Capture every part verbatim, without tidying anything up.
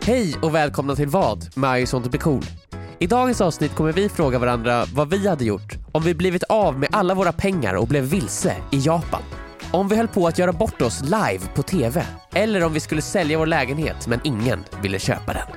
Hej och välkomna till vad? Med sånt och bli cool. I dagens avsnitt kommer vi fråga varandra vad vi hade gjort om vi blivit av med alla våra pengar och blev vilse i Japan. Om vi höll på att göra bort oss live på tv. Eller om vi skulle sälja vår lägenhet men ingen ville köpa den.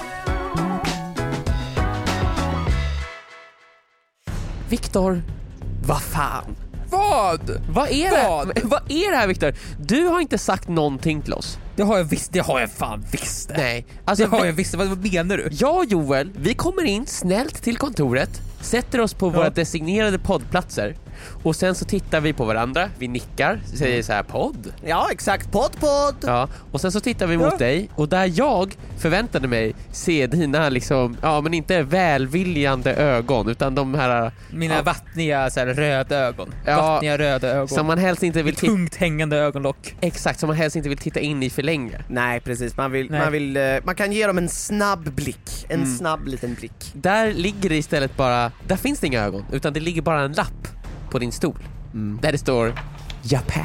Viktor, vad fan? Vad? Vad är Vad? det? Vad är det här, Viktor? Du har inte sagt någonting till oss. Det har jag visst, det har jag fan visst. Nej, alltså det har vi, jag visst. Vad, vad menar du? jag och Joel, vi kommer in snällt till kontoret, sätter oss på Ja. våra designerade poddplatser och sen så tittar vi på varandra, vi nickar, säger så här podd. Ja, exakt. Podd, podd. Ja, och sen så tittar vi mot Ja. dig och där jag förväntade mig se dina liksom, ja men inte välviljande ögon utan de här Mina ja, vattniga så här, röda ögon. Ja. Vattniga röda ögon. som man helst inte vill titta, Tungt hängande ögonlock. exakt, som man helst inte vill titta in i för länge. Nej, precis. Man vill, Nej. man vill, eh, man kan ge dem en snabb blick. En Mm. snabb liten blick. Där ligger det istället bara, där finns det inga ögon utan det ligger bara en lapp på din stol där det står Japan.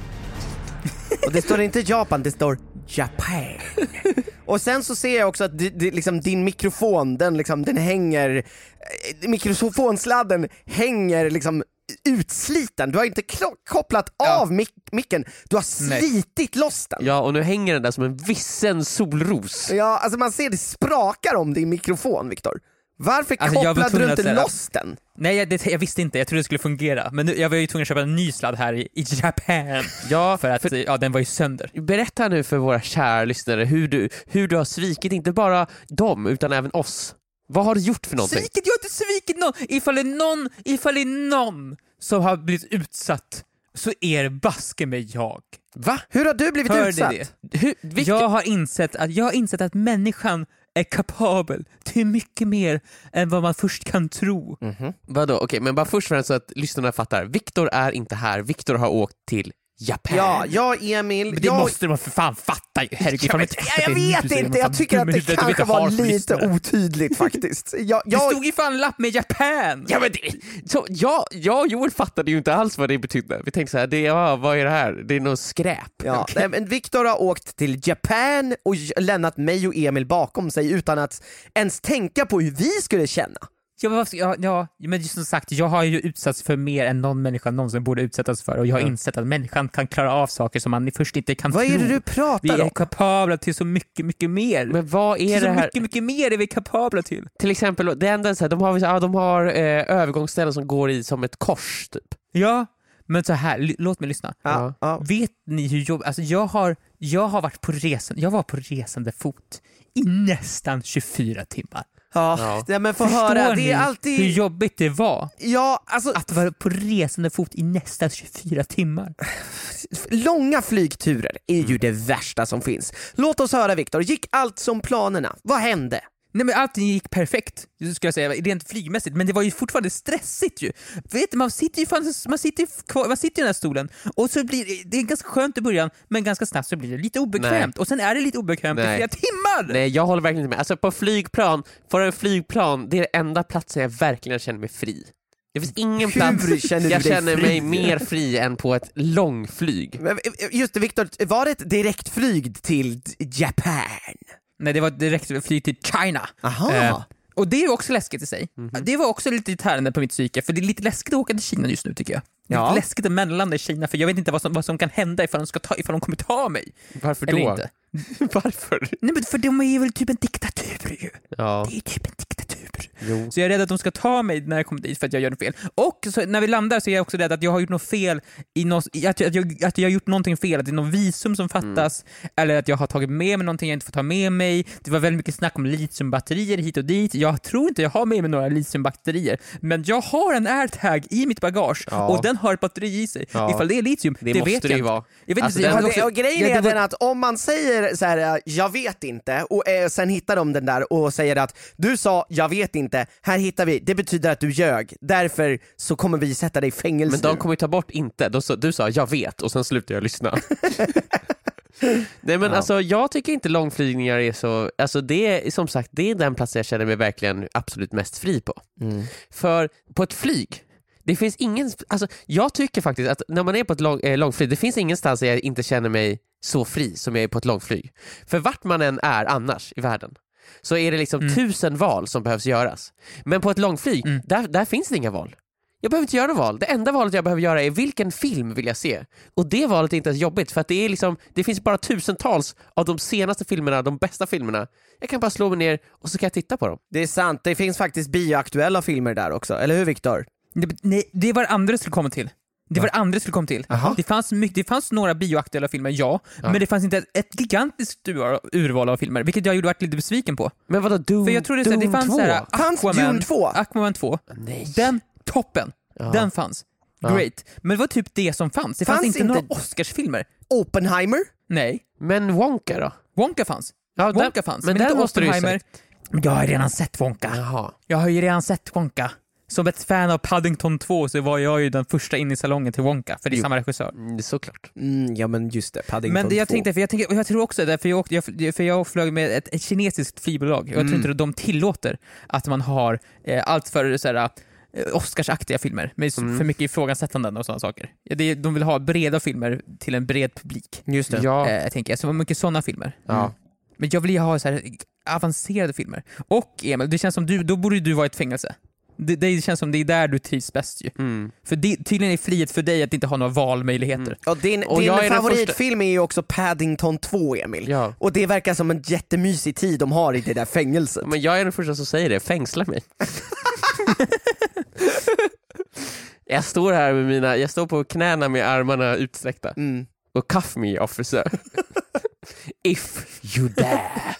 Och det står inte Japan, det står Japan. Och sen så ser jag också att det, det, liksom, din mikrofon, den, liksom, den hänger, eh, mikrofonsladden hänger liksom utsliten. Du har inte klo- kopplat Ja. av mic- micken. Du har Nej. slitit loss den. Ja, och nu hänger den där som en vissen solros. Ja, alltså man ser det sprakar om din mikrofon, Viktor. Varför Alltså, jag var kopplade du tvungen att inte säga- loss den? Nej, jag, det, jag visste inte. Jag trodde det skulle fungera. Men nu, jag var ju tvungen att köpa en ny sladd här i, i Japan. Ja, För att ja, den var ju sönder. berätta nu för våra kära lyssnare hur du, hur du har svikit inte bara dem utan även oss. Vad har du gjort för någonting? Svikit? Jag har inte svikit någon. Ifall det är någon, ifall det är någon som har blivit utsatt så är det baske med jag. Va? Hur har du blivit Hör utsatt? ni det? Hur, vilka... Jag har insett att jag har insett att människan är kapabel till mycket mer än vad man först kan tro. Mhm. Vadå? Okej, men bara först och främst så att lyssnarna fattar. Viktor är inte här. Viktor har åkt till Japan. Ja, jag Emil, Men det jag... måste man för fan fatta ju. Herregud, Jag, fan, vet, inte jag, jag vet inte, jag tycker att det kanske var lite otydligt faktiskt. Jag, Det jag, stod ju fan lapp med Japan. Ja, men det, så, jag, jag och Joel fattade ju inte alls vad det betydde. Vi tänkte så här, det, ja, vad är det här? Det är något skräp. ja, nej, men Viktor har åkt till Japan och j- lämnat mig och Emil bakom sig utan att ens tänka på hur vi skulle känna. Ja, men vad ska- ja, ja, men just som sagt, jag har ju utsatts för mer än någon människa någonsin borde utsättas för och jag har Ja. insett att människan kan klara av saker som man först inte kan Vad tro. är det du Vi pratar är om? kapabla till så mycket, mycket mer. Men vad är till så det här? mycket, mycket mer är vi kapabla till. Till exempel, det enda är så här, de har, ja, de har eh, övergångsställen som går i som ett kors typ. Ja, men så här, l- låt mig lyssna. Ja, ja. Vet ni hur jobb... Alltså jag har, jag har varit på resan, jag var på resande fot i nästan tjugofyra timmar. Ja, Ja. ja, men få Förstår höra, ni det är hur alltid... jobbigt det var Ja, alltså att vara på resande fot i nästan tjugofyra timmar? långa flygturer är ju det värsta som finns. Låt oss höra, Viktor, gick allt som planerna? Vad hände? Nej, men allting gick perfekt, ska jag säga, rent flygmässigt, men det var ju fortfarande stressigt ju. Vet du, man sitter ju fan, man sitter ju kvar, man sitter i den här stolen och så blir det, det är ganska skönt i början, men ganska snabbt så blir det lite obekvämt. Nej. Och sen är det lite obekvämt i Nej. flera timmar. Nej, jag håller verkligen inte med. Alltså på flygplan, för en flygplan, det är den enda platsen jag verkligen känner mig fri. Det finns ingen Hur plats känner du jag dig känner fri? mig mer fri än på ett långflyg. Men, just det, Viktor, var det ett direktflyg till Japan? Nej, det var direkt flyg till China. Aha. Eh, och det är ju också läskigt i sig. Det var också lite tärande på mitt psyke, för det är lite läskigt att åka till Kina just nu tycker jag. Ja. Lite läskigt att mellanlanda i Kina, för jag vet inte vad som, vad som kan hända ifall de, ska ta, ifall de kommer ta mig. Varför Eller då? inte. Varför? Nej, men för de är ju väl typ en diktatur ju. Ja, Det är typ en diktatur. jo. Så jag är rädd att de ska ta mig när jag kommer dit för att jag gör något fel. Och så, när vi landar så är jag också rädd att jag har gjort något fel i någon, att, jag, att, jag, att jag har gjort någonting fel, att det är någon visum som fattas eller att jag har tagit med mig någonting jag inte får ta med mig. Det var väldigt mycket snack om litiumbatterier hit och dit. Jag tror inte jag har med mig några litiumbatterier, men jag har en airtag i mitt bagage Ja. och den har ett batteri i sig. Ja. Ifall det är litium, Det det, måste vet det jag ju inte. vara. Jag vet Alltså, inte, jag den- hade Och, det, också- och grejen ja, det är var- den att om man säger så här, jag vet inte, och eh, sen hittar de den där och säger att du sa jag vet inte, här hittar vi, det betyder att du ljög, därför så kommer vi sätta dig i fängelse. Men de kommer ju ta bort inte. De sa, du sa jag vet och sen slutade jag lyssna. Nej men Ja. alltså jag tycker inte långflygningar är så, alltså det är som sagt det är den platsen jag känner mig verkligen absolut mest fri på. Mm. För på ett flyg, Det finns ingen, alltså jag tycker faktiskt att när man är på ett lång, eh, långflyg, det finns ingenstans där jag inte känner mig så fri som jag är på ett långflyg. För vart man än är annars i världen så är det liksom mm. tusen val som behövs göras. Men på ett långflyg, mm. där, där finns det inga val. Jag behöver inte göra något val. Det enda valet jag behöver göra är vilken film vill jag se. Och det valet är inte ens jobbigt för att det är liksom, det finns bara tusentals av de senaste filmerna, de bästa filmerna. Jag kan bara slå mig ner och så kan jag titta på dem. Det är sant, det finns faktiskt bioaktuella filmer där också, eller hur Viktor? Det, nej, det var andra skulle komma till. Det var andra skulle komma till. Det fanns, mycket, det fanns några bioaktuella filmer, ja, ja. Men det fanns inte ett, ett gigantiskt urval av filmer, vilket jag gjorde varit lite besviken på. Men vadå, Doom, För jag trodde Doom att det fanns två? Så här, fanns Doom två? Aquaman två. Nej. Den toppen. Ja. Den fanns. Ja. Great. Men det var typ det som fanns. Det fanns, fanns inte, inte några Oscarsfilmer. Oppenheimer? Nej. Men Wonka då? Wonka fanns. Ja, Wonka den, fanns. Men, men den inte måste Oppenheimer. Du ju jag har ju redan sett Wonka. Jaha. Jag har ju redan sett Wonka. Som ett fan av Paddington två så var jag ju den första in i salongen till Wonka, för det är jo. samma regissör. Mm, såklart. Mm, ja men just det, Paddington men det jag två. tänkte, för jag, tänkte, jag tror också det, för jag, åkte, jag, för jag flög med ett, ett kinesiskt flygbolag och jag mm. tror inte att de tillåter att man har eh, allt för så här, Oscarsaktiga filmer med mm. för mycket ifrågasättanden och sådana saker. Det, de vill ha breda filmer till en bred publik. Just det. Ja. Eh, jag tänker, så mycket sådana filmer. Ja. Mm. Men jag vill ju ha så här avancerade filmer. Och Emil, det känns som du, då borde du vara i ett fängelse. Det, det känns som det är där du trivs bäst ju. Mm. För det, tydligen är frihet för dig att inte ha några valmöjligheter. Mm. Och din, och din är favoritfilm är ju också Paddington två, Emil. Ja. Och det verkar som en jättemysig tid de har i det där fängelset. Men jag är den första som säger det, fängsla mig. Jag står här med mina, jag står på knäna med armarna utsträckta. Mm. Och cuff me, officer. If you dare.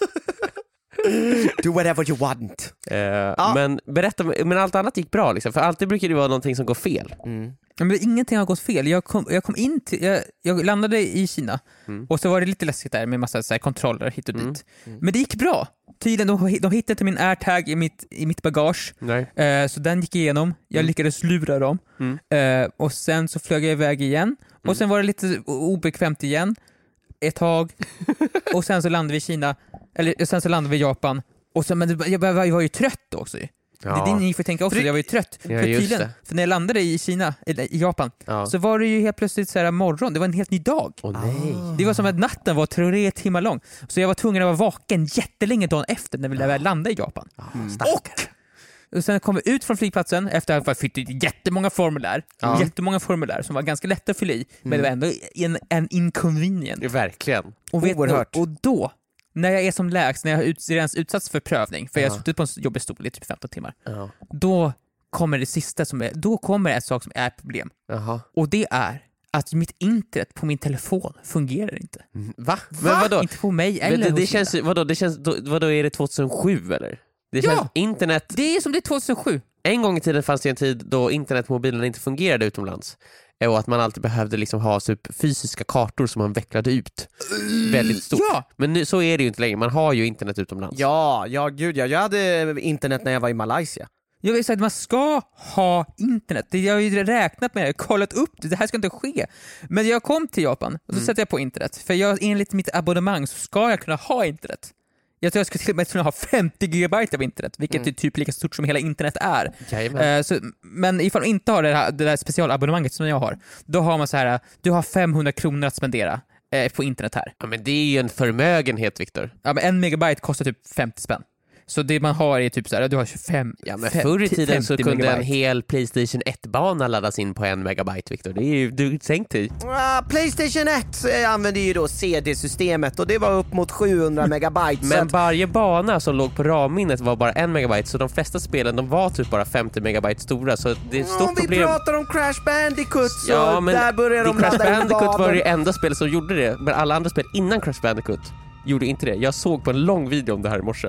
Do whatever you want. Uh, ja. Men berätta, men allt annat gick bra liksom, för alltid brukar det vara någonting som går fel. Mm. Men ingenting har gått fel. Jag kom, jag kom in till, jag, jag landade i Kina mm. och så var det lite läskigt där med massa så här, kontroller hit och dit. Mm. Mm. Men det gick bra. Tydligen, de, de hittade min AirTag i mitt, i mitt bagage. Uh, så den gick igenom. Jag mm. lyckades lura dem. Mm. Uh, och sen så flög jag iväg igen. Mm. Och sen var det lite obekvämt igen. Ett tag. Och sen så landade vi i Kina. Eller sen så landade vi i Japan. Och så, men jag, jag var ju trött också. Ja. Det är det ni får tänka också, jag var ju trött. Ja, för, tydligen, för när jag landade i Kina, eller i Japan, ja. så var det ju helt plötsligt så här morgon, det var en helt ny dag. Oh, nej. Det var som att natten var tre timmar lång. Så jag var tvungen att vara vaken jättelänge dagen efter när vi ja. landade i Japan. Mm. Och, och sen kom vi ut från flygplatsen efter att ha fyllt jättemånga formulär. Ja. Jättemånga formulär som var ganska lätta att fylla i, mm. men det var ändå en, en inconvenient. Ja, verkligen. Och, vet, och, och då när jag är som lägst, när jag har ut, redan utsatts för prövning, för ja. jag har suttit på en jobbig stol i typ femton timmar, ja. då kommer det sista som är, då kommer en sak som är ett problem. Jaha. Och det är att mitt internet på min telefon fungerar inte. Mm. Va? Men Va? vadå? Inte på mig eller det, det hos känns, vadå, det känns, då, vadå, är det tjugohundrasju eller? Det känns, ja! Internet... Det är som det är tjugohundrasju. En gång i tiden fanns det en tid då internetmobilen inte fungerade utomlands. Och att man alltid behövde liksom ha typ fysiska kartor som man vecklade ut väldigt stort. Ja. Men nu, så är det ju inte längre, man har ju internet utomlands. Ja, ja gud ja. Jag hade internet när jag var i Malaysia. Jag vill säga att man ska ha internet. Jag har ju räknat med det, kollat upp det. Det här ska inte ske. Men jag kom till Japan och så mm. sätter jag på internet. För jag, enligt mitt abonnemang så ska jag kunna ha internet. Jag tror jag ska till och med kunna ha femtio gigabyte av internet, vilket mm. är typ lika stort som hela internet är. Uh, så, men ifall man inte har det här, det där specialabonnemanget som jag har, då har man så här, du har femhundra kronor att spendera uh, på internet här. Ja, men det är ju en förmögenhet, Viktor. Ja, men en megabyte kostar typ femtio spänn. Så det man har är typ så här, du har tjugofem. Ja, men förr i tiden så kunde megabyte. En hel PlayStation ett-bana laddas in på en megabyte, Viktor. Det är ju du tänkt dig. Uh, PlayStation ett använde ju då C D-systemet och det var upp mot sjuhundra megabyte. Men att... varje bana som låg på ramminnet var bara en megabyte, så de flesta spelen de var typ bara femtio megabyte stora, så det är ett stort Om vi problem. Vi pratar om Crash Bandicoot så ja, men där börjar de Crash ladda Bandicoot var det enda spel som gjorde det, men alla andra spel innan Crash Bandicoot gjorde inte det. Jag såg på en lång video om det här i morse.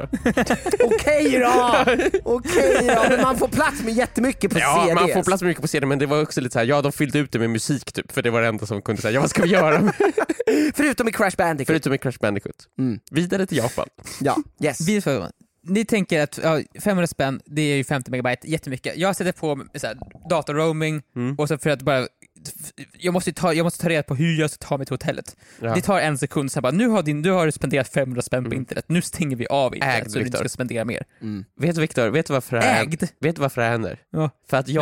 Okej då! Okej då, men man får plats med jättemycket på ja, C D. Ja, man får plats med mycket på C D, men det var också lite så här, ja, de fyllde ut det med musik typ, för det var det enda som kunde säga, ja, vad ska vi göra? Förutom i Crash Bandicoot. Förutom i Crash Bandicoot. Mm. Vidare till Japan. Ja, yes. Ni tänker att ja, femhundra spänn, det är ju femtio megabyte, jättemycket. Jag sätter på så här, data roaming mm. och så för att bara jag måste ta jag måste ta reda på hur jag ska ta mig till hotellet. Ja. Det tar en sekund så bara, nu har din du har spenderat femhundra spänn på mm. internet. Nu stänger vi av internet. Ägd, så Victor. Du inte ska spendera mer. Mm. Vet du Viktor, vet du varför det här Ägd. Vet du varför det här händer? Ja. För att jag Nej.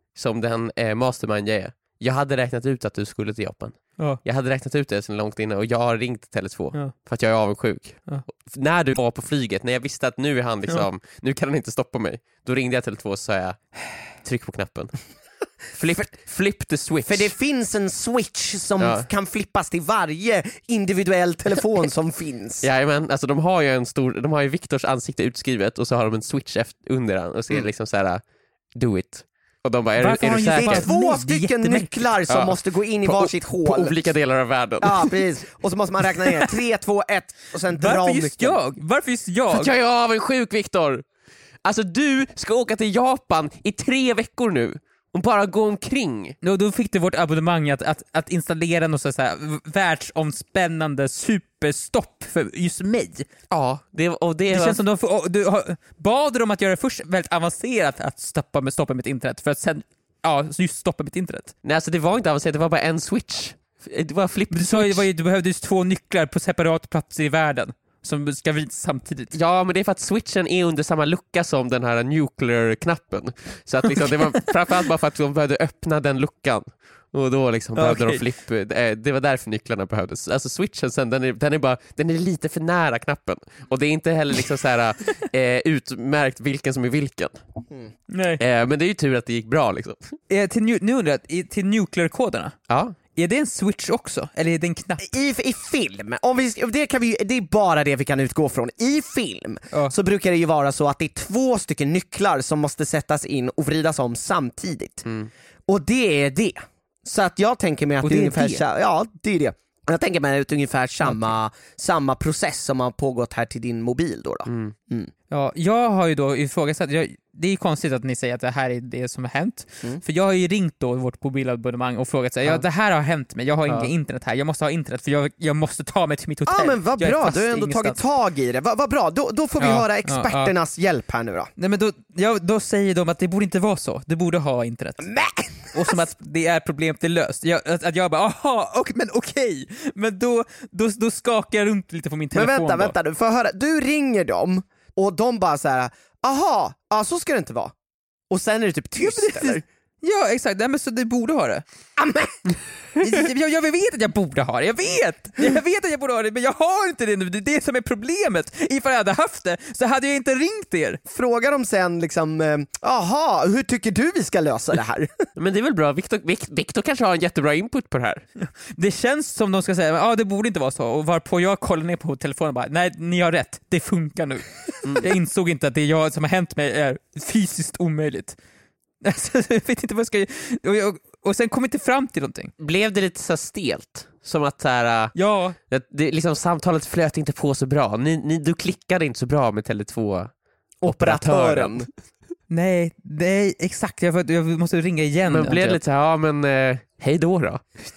som den eh, mastermind jag är. Jag hade räknat ut att du skulle till Japan. Ja. Jag hade räknat ut det sedan långt innan och jag har ringt Tele två Ja. för att jag är avundsjuk. Ja. När du var på flyget, när jag visste att nu är han liksom, nu kan han inte stoppa mig. Då ringde jag Tele två och sa jag, tryck på knappen. Flip, flip the switch. För det finns en switch som Ja. kan flippas till varje individuell telefon som finns. Ja, men alltså de har ju en stor, de har ju Viktors ansikte utskrivet och så har de en switch efter, under den och ser Mm. liksom så här, do it. Och de bara, är, Varför är har du de säker? Det är bara- två Nej, det är stycken jättemärkligt. nycklar som Ja. måste gå in i På- varsitt På hål. olika delar av världen. Ja, precis. Och så måste man räkna ner tre, två, ett och sen dra Varför om just nyckeln. jag? Varför just För jag? att jag är avundsjuk, Viktor. Alltså du ska åka till Japan i tre veckor nu och bara gå omkring. Då, då fick du vårt abonnemang att, att, att installera något så här världsomspännande superstopp för just mig. Ja, det, och det, Det var, känns som de får, du har, bad de att göra det först väldigt avancerat att stoppa, med, stoppa mitt internet för att sen ja, just stoppa mitt internet. nej, alltså det var inte avancerat, det var bara en switch. Det var flip Du sa ju det var ju- du behövde just två nycklar på separat platser i världen som ska vridas samtidigt. Ja, men det är för att switchen är under samma lucka som den här nuclear-knappen. Så att liksom, det var framförallt bara för att de behövde öppna den luckan. Och då liksom behövde Okej. de flip. eh, Det var därför nycklarna behövdes. Alltså switchen sen, den är, den är bara, den är lite för nära knappen. Och det är inte heller liksom så här, eh, utmärkt vilken som är vilken. Nej. Eh, men det är ju tur att det gick bra liksom. Eh, till, nu nu undrar jag, i- till nuclear-koderna, Ja. är det en switch också? Eller är det en knapp? I, I film, om vi, det, kan vi, det är bara det vi kan utgå från. I film Ja. så brukar det ju vara så att det är två stycken nycklar som måste sättas in och vridas om samtidigt. Mm. Och det är det. Så att jag tänker mig att Och det är det är ungefär det? sa- ja, det är det. Jag tänker mig att det är ungefär samma, samma process som har pågått här till din mobil då. då. Mm. Ja, jag har ju då ifrågasatt, jag, det är ju konstigt att ni säger att det här är det som har hänt, Mm. för jag har ju ringt då vårt mobilabonnemang och frågat sig, ja. Ja. ja det här har hänt mig, jag har Ja. inget internet här, jag måste ha internet för jag, jag måste ta mig till mitt hotell. Ja men vad Jag är bra, fast du har ändå ingenstans. tagit tag i det. Vad vad bra, då, då får vi Ja, höra ja, experternas hjälp här nu då. Nej men då, ja, då säger de att det borde inte vara så, du borde ha internet. Men! Och som att det är problemet är löst. Jag, att, att jag bara, aha, ok, men okej, men då, då, då skakar jag runt lite på min Men telefon vänta, då. vänta, du får höra. Du ringer dem och de bara så här: aha, ja så ska det inte vara. Och sen är det typ tyst Ja, men det- eller? Ja exakt, nej, men så du borde ha det. Amen. Jag, jag vet att jag borde ha det, jag vet! Jag vet att jag borde ha det, men jag har inte det nu, det är det som är problemet. Ifall jag hade haft det så hade jag inte ringt er. Frågar de sen liksom, eh, aha, hur tycker du vi ska lösa det här? Men det är väl bra, Victor, Vic- Victor kanske har en jättebra input på det här. Det känns som de ska säga, ja ah, det borde inte vara så, och varpå jag kollar ner på telefonen och bara, nej ni har rätt, det funkar nu. Jag insåg inte att det jag som har hänt mig är fysiskt omöjligt. Alltså, jag vet inte vad jag ska och, jag, och sen kom jag inte fram till någonting. Blev det lite så här stelt? Som att så här, äh, Ja, det, det, liksom, samtalet flöt inte på så bra. Ni, ni, du klickade inte så bra med Tele två operatören. nej, nej exakt, jag, jag måste ringa igen. Men blev det lite så här, ja men eh, hej då då.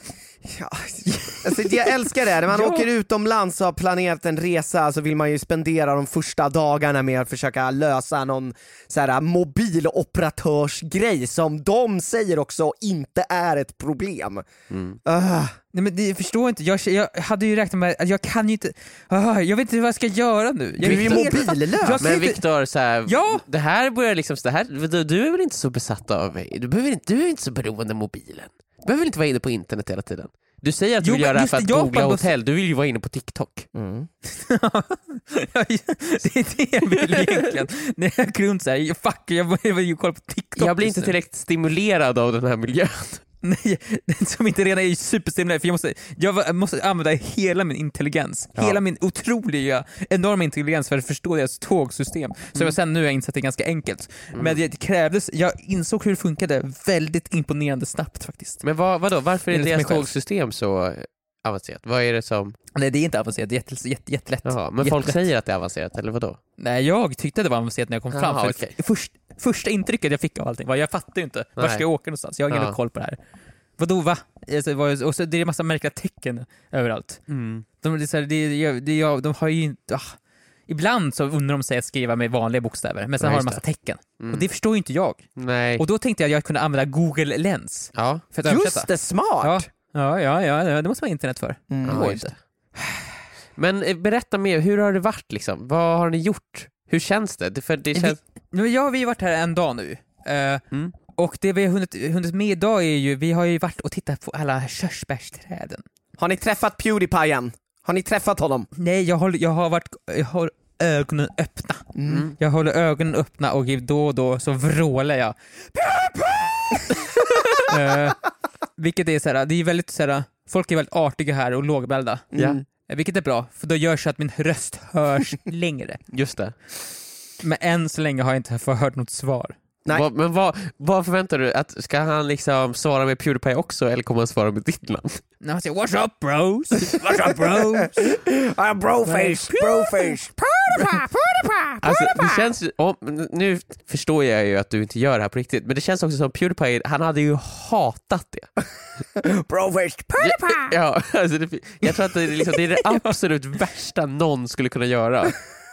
Ja, alltså, jag älskar det, när man Ja. åker utomlands och har planerat en resa så vill man ju spendera de första dagarna med att försöka lösa någon så här mobiloperatörsgrej som de säger också inte är ett problem. Mm. Uh. Nej men det, jag förstår inte, jag, jag hade ju räknat med att jag kan ju inte, ah, jag vet inte vad jag ska göra nu. Jag Du är ju helt- mobillös. Jag kan Men inte- Victor, så här, Ja. det här börjar liksom, det här, du, du är väl inte så besatt av mig? Du, behöver inte, du är inte så beroende av mobilen. Du behöver inte vara inne på internet hela tiden. Du säger att du Jo, vill men göra det här just för att i Japan googla då- hotell, du vill ju vara inne på TikTok. Mm. det är det jag vill egentligen. När jag går runt såhär, fuck, jag jag vill ju kolla på TikTok. Jag blir just inte nu. tillräckligt stimulerad av den här miljön. Nej, den som inte redan är superstimulerad, för jag måste, jag måste använda hela min intelligens, Ja. hela min otroliga, enorma intelligens för att förstå deras tågsystem. Så jag sen nu har jag insett det ganska enkelt. Men det krävdes, jag insåg hur det funkade väldigt imponerande snabbt faktiskt. Men vad, vadå, varför är Enligt mig deras själv. tågsystem så avancerat? Vad är det som... Nej, det är inte avancerat, det är jätte, jätte, jättelätt. Jaha, men folk Jättelätt. säger att det är avancerat, eller vadå? Nej, jag tyckte det var avancerat när jag kom fram. Jaha, För okej. först, första intrycket jag fick av allting var, jag fattar ju inte, var Nej. ska jag åka någonstans? Jag har ingen Ja. koll på det här. Vadå, va? Alltså, det var- och så det är en massa märkliga tecken överallt. Mm. De, det är så här, det, det, det, de har ju inte... Ah. Ibland så undrar de sig att skriva med vanliga bokstäver, men sen Ja, har just de massa det. tecken. Mm. Och det förstår ju inte jag. Nej. Och då tänkte jag att jag kunde använda Google Lens Ja. för att översätta. Just det, smart! Ja, ja, ja, ja, ja, det måste vara internet för. Mm. Det Ja, går just inte. Men eh, berätta mer, hur har det varit liksom? Vad har ni gjort? Hur känns det? det för det känns... Vi, nu, jag har vi varit här en dag nu. Eh, Mm. Och det vi har hunnit, hunnit med idag är ju, vi har ju varit och tittat på alla körsbärsträden. Har ni träffat PewDiePie än? Har ni träffat honom? Nej, jag, håller, jag har varit, jag har ögonen öppna. Mm. Jag håller ögonen öppna och då och då så vrålar jag. uh, vilket är såhär, det är väldigt såhär, folk är väldigt artiga här och lågbälda. Mm. Vilket är bra, för då gör så att min röst hörs längre. Just det. Men än så länge har jag inte hört något svar. Nej. Va, men vad, vad förväntar du? Att, ska han liksom svara med PewDiePie också eller kommer han svara med ditt namn? När han säger what's up bros? What's up bros? Ah, broface, broface. Alltså, det känns, om, nu förstår jag ju att du inte gör det här på riktigt, men det känns också som PewDiePie, han hade ju hatat det. Broface, Ja, ja, alltså det, jag tror att det är, liksom, det är det absolut värsta någon skulle kunna göra.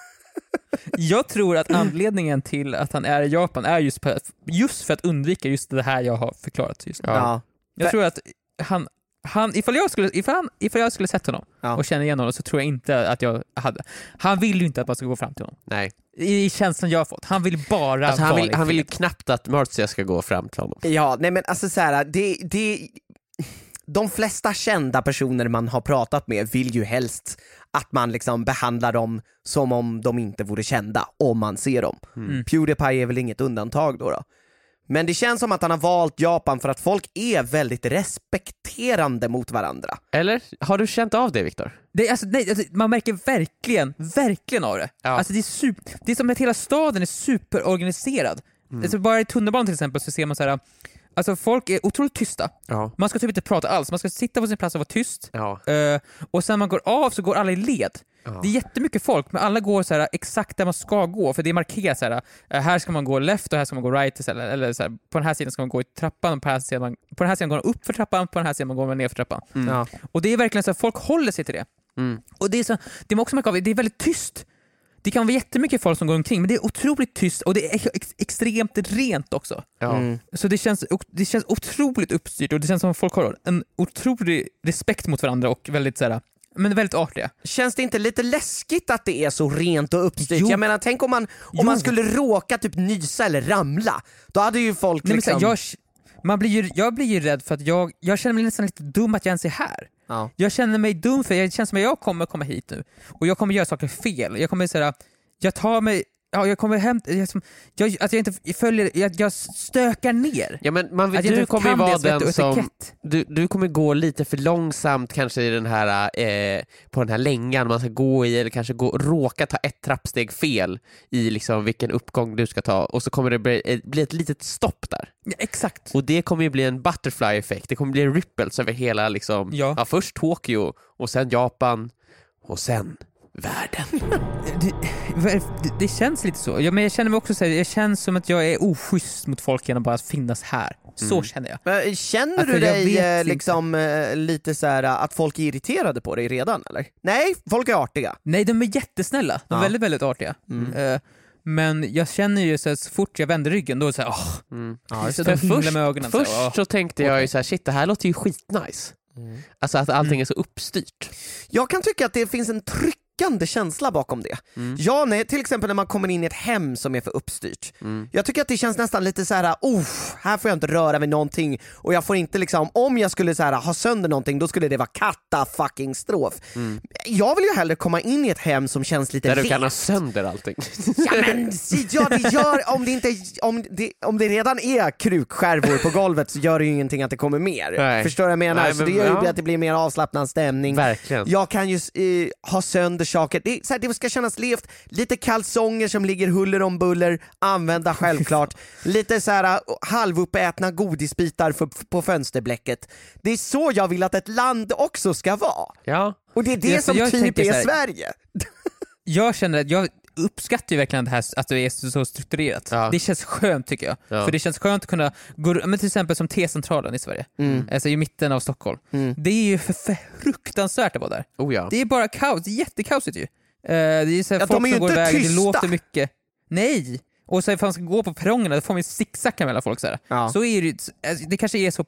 Jag tror att anledningen till att han är i Japan är just, på, just för att undvika just det här jag har förklarat just nu. Ja. Jag tror att han, han, ifall, jag skulle, ifall, han, ifall jag skulle sett honom Ja. och känna igen honom så tror jag inte att jag hade. Han vill ju inte att man ska gå fram till honom. Nej. I, i känslan jag har fått. Han vill bara Alltså, han, vara vill, i han vill ju fred. knappt att Mertzia ska gå fram till honom. Ja, nej men alltså så här, det, det, de flesta kända personer man har pratat med vill ju helst att man liksom behandlar dem som om de inte vore kända, om man ser dem. Mm. PewDiePie är väl inget undantag då, då. Men det känns som att han har valt Japan för att folk är väldigt respekterande mot varandra. Eller? Har du känt av det, Viktor? Det, är alltså, nej, alltså, man märker verkligen, verkligen av det. Ja. Alltså, det, är super, det är som att hela staden är superorganiserad. Mm. Alltså, bara i tunnelbanan till exempel så ser man så här. Alltså folk är otroligt tysta. Ja. Man ska typ inte prata alls. Man ska sitta på sin plats och vara tyst. Ja. Uh, och sen när man går av så går alla i led. Ja. Det är jättemycket folk, men alla går så här exakt där man ska gå. För det är markerat så här. Uh, här ska man gå left och här ska man gå right. Eller, eller så här, på den här sidan ska man gå i trappan och på den här sidan, man, på den här sidan går man upp för trappan, på den här sidan går man ner för trappan. Mm. Ja. Och det är verkligen så att folk håller sig till det. Mm. Och det är så, det är också mycket av, det är väldigt tyst. Det kan vara jättemycket folk som går omkring, men det är otroligt tyst och det är ex- extremt rent också. Ja. Mm. Så det känns, det känns otroligt uppstyrt och det känns som att folk har en otrolig respekt mot varandra och väldigt så här, men väldigt artiga. Känns det inte lite läskigt att det är så rent och uppstyrt? Jo. Jag menar, tänk om man, om Jo. man skulle råka typ nysa eller ramla. Då hade ju folk Nej, men så liksom... här, jag, man blir ju, jag blir ju rädd för att jag, jag känner mig nästan lite dum att jag ens är här. Ja. Jag känner mig dum för jag känns som att jag kommer komma hit nu och jag kommer göra saker fel. Jag kommer säga, jag tar mig, ja, jag kommer hem, jag, jag, att jag inte följer, jag, jag stökar ner. Ja, men man, Att jag du inte kommer ju kan vara det, vett den och som etikett. du, du kommer gå lite för långsamt kanske i den här eh, på den här längan man ska gå i, eller kanske gå, råka ta ett trappsteg fel i liksom vilken uppgång du ska ta, och så kommer det bli, bli ett litet stopp där. Ja, exakt. Och det kommer ju bli en butterfly-effekt. Det kommer bli ripples över hela liksom, Ja. ja, först Tokyo och sen Japan och sen världen. Det, det, det känns lite så. Ja, men jag känner mig också så här, jag känns som att jag är oschysst mot folk genom bara att finnas här. Så Mm. känner jag. Men känner Alltså, du jag dig vet eh, inte. liksom eh, lite så här att folk är irriterade på dig redan, eller? Nej, folk är artiga. Nej, de är jättesnälla. De är Ja. väldigt, väldigt artiga. Mm. Eh, men jag känner ju så, här, så fort jag vänder ryggen då är det så här, åh, Mm. ja, så För de himlar först, med ögonen. först så, här, åh. så tänkte jag ju okej. så här, shit, det här låter ju skitnice. Mm. Alltså att allting Mm. är så uppstyrt. Jag kan tycka att det finns en tryckande känsla bakom det. Mm. Ja, nej, till exempel när man kommer in i ett hem som är för uppstyrt. Mm. Jag tycker att det känns nästan lite så här: oh, här får jag inte röra vid någonting, och jag får inte liksom, om jag skulle så här, ha sönder någonting, då skulle det vara katta fucking strof. Mm. Jag vill ju hellre komma in i ett hem som känns lite Där du rent. kan ha sönder allting. Ja, men ja, det gör, om det, inte, om, det, om det redan är krukskärvor på golvet så gör det ju ingenting att det kommer mer. Nej. Förstår du vad jag menar? Nej, så men det gör ju ja. att det blir mer avslappnad stämning. Verkligen. Jag kan ju eh, ha sönder saker, det, så här, det ska kännas levt. Lite kalsonger som ligger huller om buller, använda självklart. Lite så här uh, halvuppätna godisbitar för, på fönsterblecket. Det är så jag vill att ett land också ska vara. Ja. Och det är det Ja, för som jag typ tänker är så här- Sverige. Jag känner att jag uppskattar ju verkligen det här att det är så, så strukturerat. Ja. Det känns skönt tycker jag. Ja. För det känns skönt att kunna gå, men till exempel som T-centralen i Sverige. Mm. Alltså i mitten av Stockholm. Mm. Det är ju för, för fruktansvärt att vara där. Oh ja. Det är bara kaos, det är jättekaosigt ju. Uh, det är så här, Ja, folk de är ju som går inte iväg, det tysta. låter mycket. Nej! Och så ifall man ska gå på perrongerna, då får man zigzacka mellan folk så här. Ja. Så är det, alltså, det kanske är så på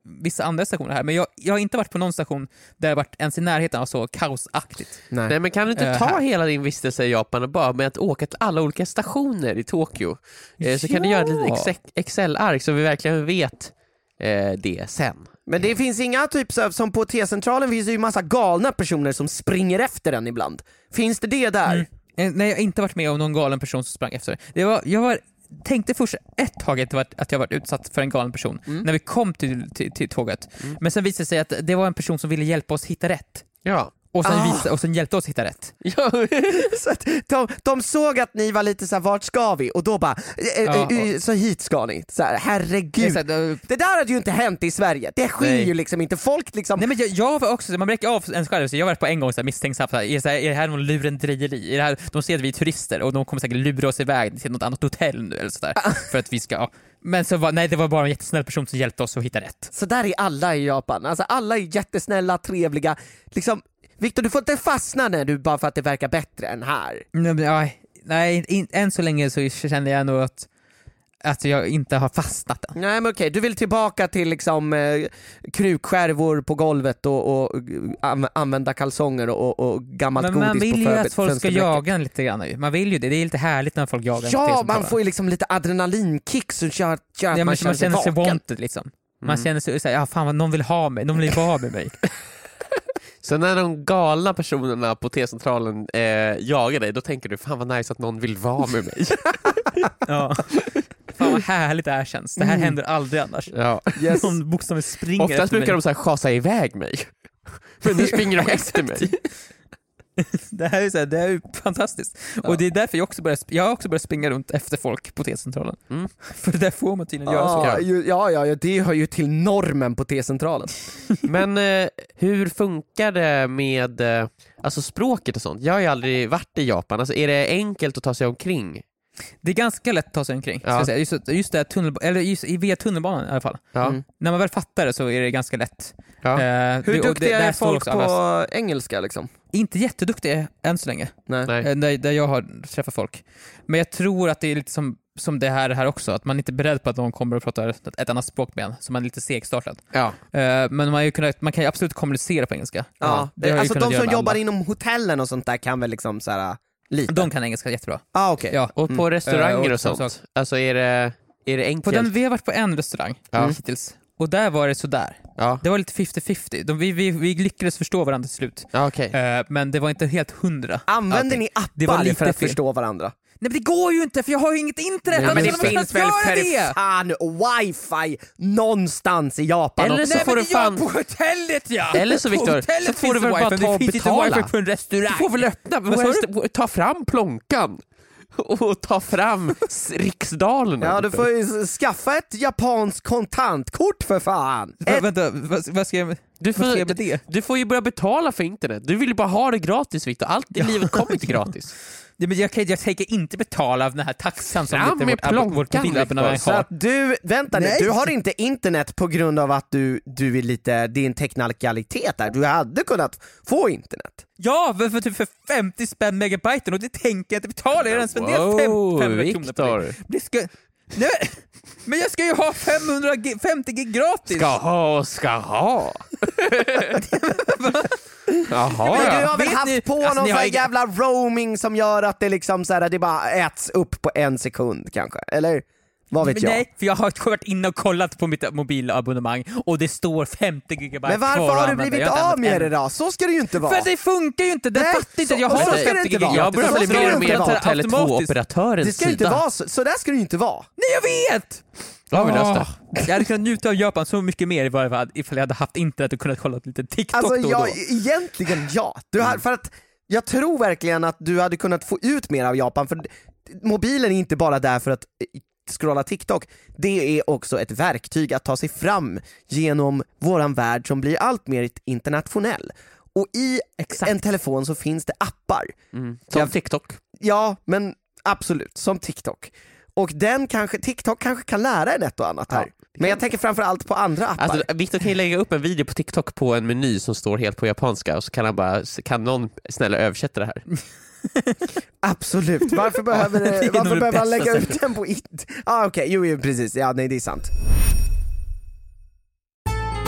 vissa andra stationer här, men jag, jag har inte varit på någon station där det varit ens i närheten av så kaosaktigt. Nej. Nej, men kan du inte Eh, ta här. hela din vistelse i Japan och bara med att åka till alla olika stationer i Tokyo? Eh, så kan du Ja. göra ett litet Exe- Excel-ark så vi verkligen vet eh, det sen. Men det finns inga typ så, som på T-centralen finns det ju massa galna personer som springer efter den ibland. Finns det det där? Mm. Eh, Nej, jag har inte varit med om någon galen person som sprang efter. Det var, jag var, tänkte först ett tag att, det var, att jag var utsatt för en galen person Mm. när vi kom till, till, till tåget. Men sen visade det sig att det var en person som ville hjälpa oss hitta rätt. Ja. Och sen, Ah. visa, och sen hjälpte oss hitta rätt. Ja. Så att de, de såg att ni var lite så här, vart ska vi? Och då bara, eh, Ja, eh, så hit ska ni. Så här, herregud. Exakt, eh, Det där hade ju inte hänt i Sverige. Det sker Nej. ju liksom inte. Folk liksom... Nej, men jag, jag var också, man bräcker av en själv, så jag var på en gång så här, misstänksam, så här, är, så här, är det här någon lurendrejeri? Är det här, de ser att vi är turister och de kommer säkert lura oss iväg till något annat hotell nu eller sådär, för att vi ska, ja. Men så var, nej, det var bara en jättesnäll person som hjälpte oss att hitta rätt. Så där är alla i Japan. Alltså alla är jättesnälla, trevliga. Liksom, Victor, du får inte fastna när du bara för att det verkar bättre än här. Nej, men, ja, nej in, än så länge så känner jag nog att, att jag inte har fastnat än. Nej men okej, du vill tillbaka till liksom eh, krukskärvor på golvet och, och an- använda kalsonger och, och gammalt Men man godis vill på ju för- att folk ska fönsterbräcket. jaga en lite grann ju. Man vill ju det, det är lite härligt när folk jagar en på Ja, T-centralen. man får ju liksom lite adrenalinkick som gör, gör att Ja, man, man, känner, man känner sig vaken. wanted liksom. Man känner sig såhär, ja fan vad någon vill ha mig, någon vill vara med mig. Så när de galna personerna på T-centralen eh, jagar dig, då tänker du fan vad nice att någon vill vara med mig. Ja. Fan vad härligt det här känns, det här Mm. händer aldrig annars. Ja. Yes. Någon bokstavligt springer Oftast efter brukar mig. de så här chasa iväg mig. Men nu springer de efter mig. Det här är, så här, det här är ju fantastiskt. Och det är därför jag också börjar, sp- jag har också börjat springa runt efter folk på T-centralen. Mm. För det där får man tydligen göra så. Ja, ju- ja, ja, ja, det hör ju till normen på T-centralen. Men eh, hur funkar det med eh, alltså språket och sånt? Jag har ju aldrig varit i Japan. Alltså, är det enkelt att ta sig omkring? Det är ganska lätt att ta sig omkring. Ska Ja. jag säga. Just, just det, tunnelba- eller just i- via tunnelbanan i alla fall. Ja. Mm. När man väl fattar det så är det ganska lätt. Ja. Eh, Hur det, och duktiga det- där är står folk också på alla- engelska liksom? Inte jätteduktiga än så länge, Nej. Nej. eh, där, där jag har träffat folk. Men jag tror att det är lite som, som det här, här också, att man inte är beredd på att någon kommer och pratar ett, ett annat språk med en, så man är lite segstartad. Ja. Eh, men man, har ju kunnat, man kan ju absolut kommunicera på engelska. Ja, det har jag ju alltså kunnat de göra som med jobbar alla. inom hotellen och sånt där kan väl liksom såhär lite? De kan engelska jättebra. Ah, okej. Ja. Och på Mm. restauranger Eh, och samma sånt? Alltså är det, är det På enkelt? den, vi har varit på en restaurang Ja. hittills, och där var det sådär. Ja, Det var lite femtio femtio. De, vi, vi, vi lyckades förstå varandra till slut. ja okej. Eh, men det var inte helt hundra. Använder Allting. ni Det var appar lite för att fel. förstå varandra? Nej men det går ju inte, för jag har ju inget internet! Nej, Annars men det hade man finns kunnat väl göra för det! fan wifi någonstans i Japan Eller också? så får men du det gör fan- på hotellet ja! Eller så, På Victor, hotellet så får du finns väl det bara wifi, ta och det finns betala. inte wifi på en restaurang. Du får väl öppna, Vad sa du? ta fram plånkan och ta fram s- riksdalen. Ja, du får ju skaffa ett japanskt kontantkort för fan! Va, Ett, vänta, vad, vad ska jag... Du Vad ska jag får, med det? du får ju börja betala för internet. Du vill ju bara ha det gratis, Victor. Allt i livet kommer inte gratis. Ja, men jag, kan- jag tänker inte betala av den här taxan som Fram lite med vårt, ab- plånkan, vårt mobilabonnemang så har. att du, vänta nu, Nej. du har inte internet på grund av att du, du är lite, din teknikalitet där. Du hade kunnat få internet. Ja, för, för, typ för femtio spänn megabyten, och det tänker jag inte betala. Jag har redan spenderat Wow, fem- femhundra kronor på det. Victor. det ska, nej, men jag ska ju ha femhundra gig, femtio gig gratis! Ska ha och ska ha. Jaha, Men du ja. har väl Vet haft ni- på alltså, någon ni sån har här inga- jävla roaming som gör att det liksom så här, det bara äts upp på en sekund kanske? Eller vad vet Men jag? nej, för jag har varit inne och kollat på mitt mobilabonnemang och det står femtio gigabyte Men varför kvar att har du använda. blivit Jag har inte av med använt det en. då? Så ska det ju inte vara! För det funkar ju inte, det Nej, fattar inte. Jag så- har så ska det femtio inte gig. vara. Jag börjar Så bli ska det mer och inte mer vara. på Tele två-operatörens Det ska ju inte sida. vara så, så där ska det ju inte vara! Nej, jag vet! Då har vi löst det. Åh, jag hade kunnat njuta av Japan så mycket mer i varje fall ifall jag hade haft internet och kunnat kolla lite TikTok Alltså då och ja, då. egentligen ja. Du har, för att jag tror verkligen att du hade kunnat få ut mer av Japan, för mobilen är inte bara där för att eh, scrolla TikTok, det är också ett verktyg att ta sig fram genom våran värld som blir allt mer internationell. Och i Exakt. en telefon så finns det appar. Mm. Som Jag- TikTok. Ja, men absolut, som TikTok. Och den kanske, TikTok kanske kan lära en ett och annat här. Ja. Men jag tänker framförallt på andra appar. Alltså, Victor kan ju lägga upp en video på TikTok på en meny som står helt på japanska och så kan han bara, kan någon snälla översätta det här? Absolut, varför behöver, Det är det, nog varför det behöver han bästa lägga ut sättet. den på it? Ah, okej, jo, jo precis, ja nej det är sant.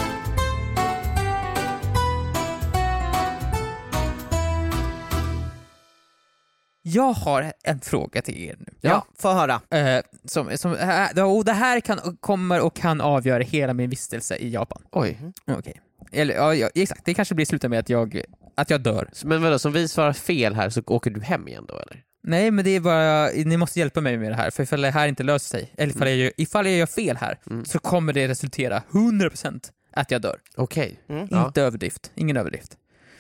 jag har en fråga till er nu. Ja, få höra. Eh, som, som, äh, och det här kan, kommer och kan avgöra hela min vistelse i Japan. Oj. Okej. Okay. Eller ja, ja, exakt. Det kanske blir sluta med att jag, att jag dör. Men vadå, som vi svarar fel här så åker du hem igen då eller? Nej, men det är bara, ni måste hjälpa mig med det här. För ifall det här inte löser sig, eller ifall jag gör, ifall jag gör fel här, mm. så kommer det resultera hundra procent att jag dör. Okej. Okay. Mm. Inte ja. överdrift, ingen överdrift.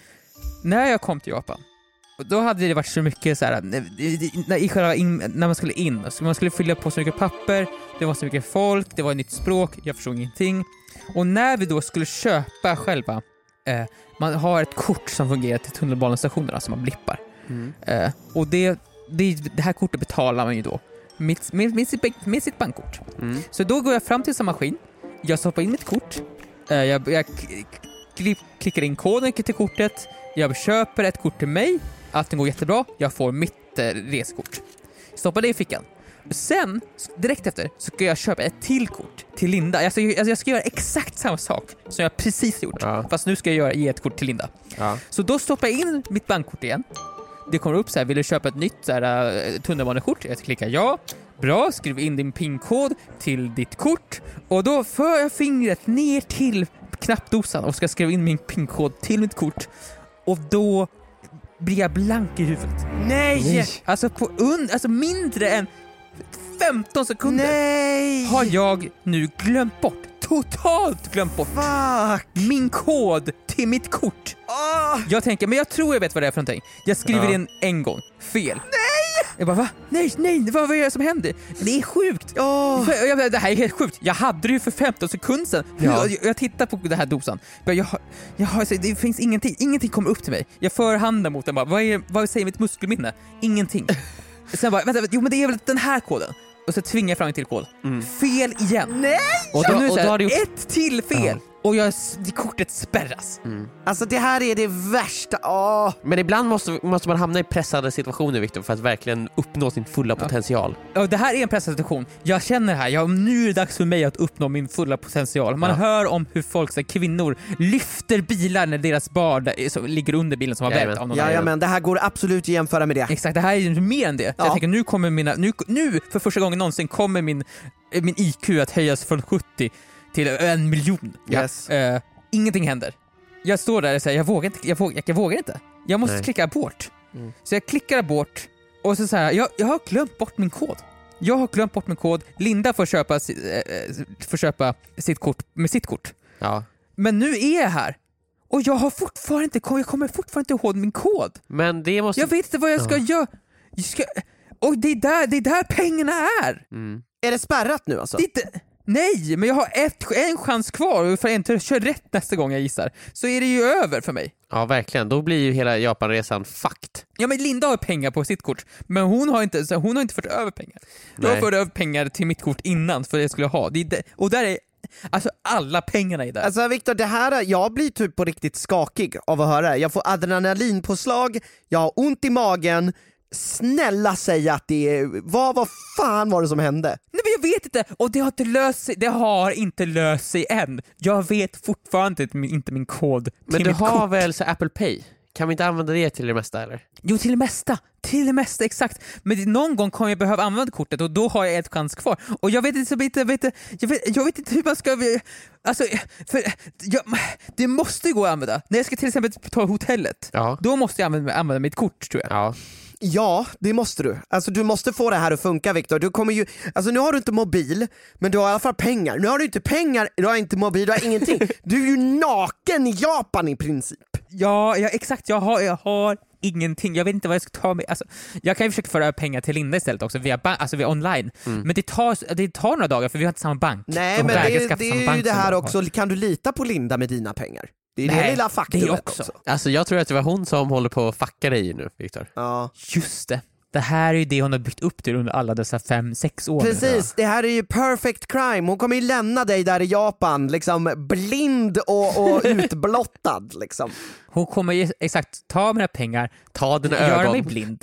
När jag kom till Japan, då hade det varit så mycket så här, när, i själva in, när man skulle in, så man skulle fylla på så mycket papper, det var så mycket folk, det var ett nytt språk, jag förstod ingenting. Och när vi då skulle köpa själva, eh, man har ett kort som fungerar till tunnelbanestationerna som man blippar. Mm. Eh, och det, det, det här kortet betalar man ju då med, med, med, sitt, med sitt bankkort. Mm. Så då går jag fram till samma maskin, jag stoppar in mitt kort, eh, jag, jag klick, klickar in koden till kortet, jag köper ett kort till mig, allting går jättebra, jag får mitt eh, reskort. Stoppar det i fickan. Sen, direkt efter, så ska jag köpa ett till kort till Linda. Alltså, jag, jag ska göra exakt samma sak som jag precis gjort. Ja. Fast nu ska jag göra, ge ett kort till Linda. Ja. Så då stoppar jag in mitt bankkort igen. Det kommer upp så här, vill du köpa ett nytt så här, tunnelbanekort? Jag klickar ja. Bra, skriv in din pinkod till ditt kort. Och då för jag fingret ner till knappdosan och ska skriva in min pinkod till mitt kort. Och då blir jag blank i huvudet. Nej! Nej. Alltså, på un- alltså mindre än femton sekunder Nej. har jag nu glömt bort, totalt glömt bort Fuck. min kod till mitt kort. Oh. Jag tänker, men jag tror jag vet vad det är för någonting. Jag skriver ja. in en gång, fel. Nej! Jag bara, va? Nej, nej, vad är det som händer? Det är sjukt. Oh. Jag, det här är helt sjukt. Jag hade det ju för femton sekunder sedan. Ja. Jag, jag tittar på den här dosan. Jag, jag, jag, det finns ingenting. Ingenting kommer upp till mig. Jag för handen mot den bara, vad, är, vad säger mitt muskelminne? Ingenting. Sen bara, vänta, jo men det är väl den här koden. Och så tvingar jag fram en till kod. Mm. Fel igen. Nej! Och då, nu och då har du gjort... ett till fel. Ja. Och jag, kortet spärras. Mm. Alltså det här är det värsta. Åh. Men ibland måste, måste man hamna i pressade situationer, Victor, för att verkligen uppnå sin fulla ja. potential. Ja, det här är en pressad situation. Jag känner här, ja, nu är det dags för mig att uppnå min fulla potential. Man ja. hör om hur folk, så här, kvinnor lyfter bilar när deras barn så, ligger under bilen som har vält av någon. Ja, ja, men det här går absolut att jämföra med det. Exakt, det här är ju mer än det. Ja. Jag tänker, nu kommer mina, nu, nu för första gången någonsin kommer min, min I Q att höjas från sjuttio till en miljon. Yes. Uh, ingenting händer. Jag står där och säger, jag vågar inte, jag vågar, jag vågar inte. Jag måste Nej. klicka abort. Mm. Så jag klickar abort och så säger jag, jag har glömt bort min kod. Jag har glömt bort min kod. Linda får köpa, äh, får köpa sitt kort med sitt kort. Ja. Men nu är jag här. Och jag har fortfarande inte, jag kommer fortfarande inte ihåg min kod. Men det måste... Jag vet inte vad jag ska ja. göra. Jag ska... Och det är där, det är där pengarna är. Mm. Är det spärrat nu alltså? Det är inte... Nej, men jag har ett, en chans kvar och för att inte köra rätt nästa gång jag gissar så är det ju över för mig. Ja, verkligen. Då blir ju hela Japanresan fucked. Ja, men Linda har pengar på sitt kort, men hon har inte, så hon har inte fått över pengar. Jag har fått över pengar till mitt kort innan för det jag skulle ha. Det är det, och där är alltså alla pengarna är där. Alltså Victor, det här, jag blir typ på riktigt skakig av att höra. Jag får adrenalinpåslag, jag har ont i magen. Snälla säga att det är... Vad, vad fan var det som hände? Nej, men jag vet inte. Och det har inte löst sig. Det har inte löst sig än. Jag vet fortfarande inte min kod. Men du har kort. väl så Apple Pay? Kan vi inte använda det till det mesta eller? Jo, till det mesta. Till det mesta, exakt. Men någon gång kommer jag behöva använda kortet och då har jag ett chans kvar. Och jag vet inte, jag vet, jag vet, jag vet, jag vet inte hur man ska... Alltså, för, jag, det måste gå att använda. När jag ska till exempel ta hotellet, ja. då måste jag använda, använda mitt kort, tror jag. Ja. Ja, det måste du. Alltså du måste få det här att funka, Victor. Du kommer ju, alltså nu har du inte mobil, men du har i alla fall pengar. Nu har du inte pengar, du har inte mobil, du har ingenting. Du är ju naken i Japan i princip. Ja, ja exakt. Jag har, jag har ingenting. Jag vet inte vad jag ska ta med. Alltså, jag kan ju försöka föra över pengar till Linda istället också via, ba- alltså via online. Mm. Men det tar, det tar några dagar för vi har inte samma bank. Nej, men det, det är ju det här också. Kan du lita på Linda med dina pengar? Det är Nej, det lilla faktumet det också. också. Alltså jag tror att det var hon som håller på att fucka dig nu, Victor. Ja. Just det. Det här är ju det hon har byggt upp till under alla dessa fem, sex år. Precis, det här är ju perfect crime. Hon kommer ju lämna dig där i Japan, liksom blind och, och utblottad liksom. Hon kommer ju exakt ta mina pengar, ta dina göra ögon. mig blind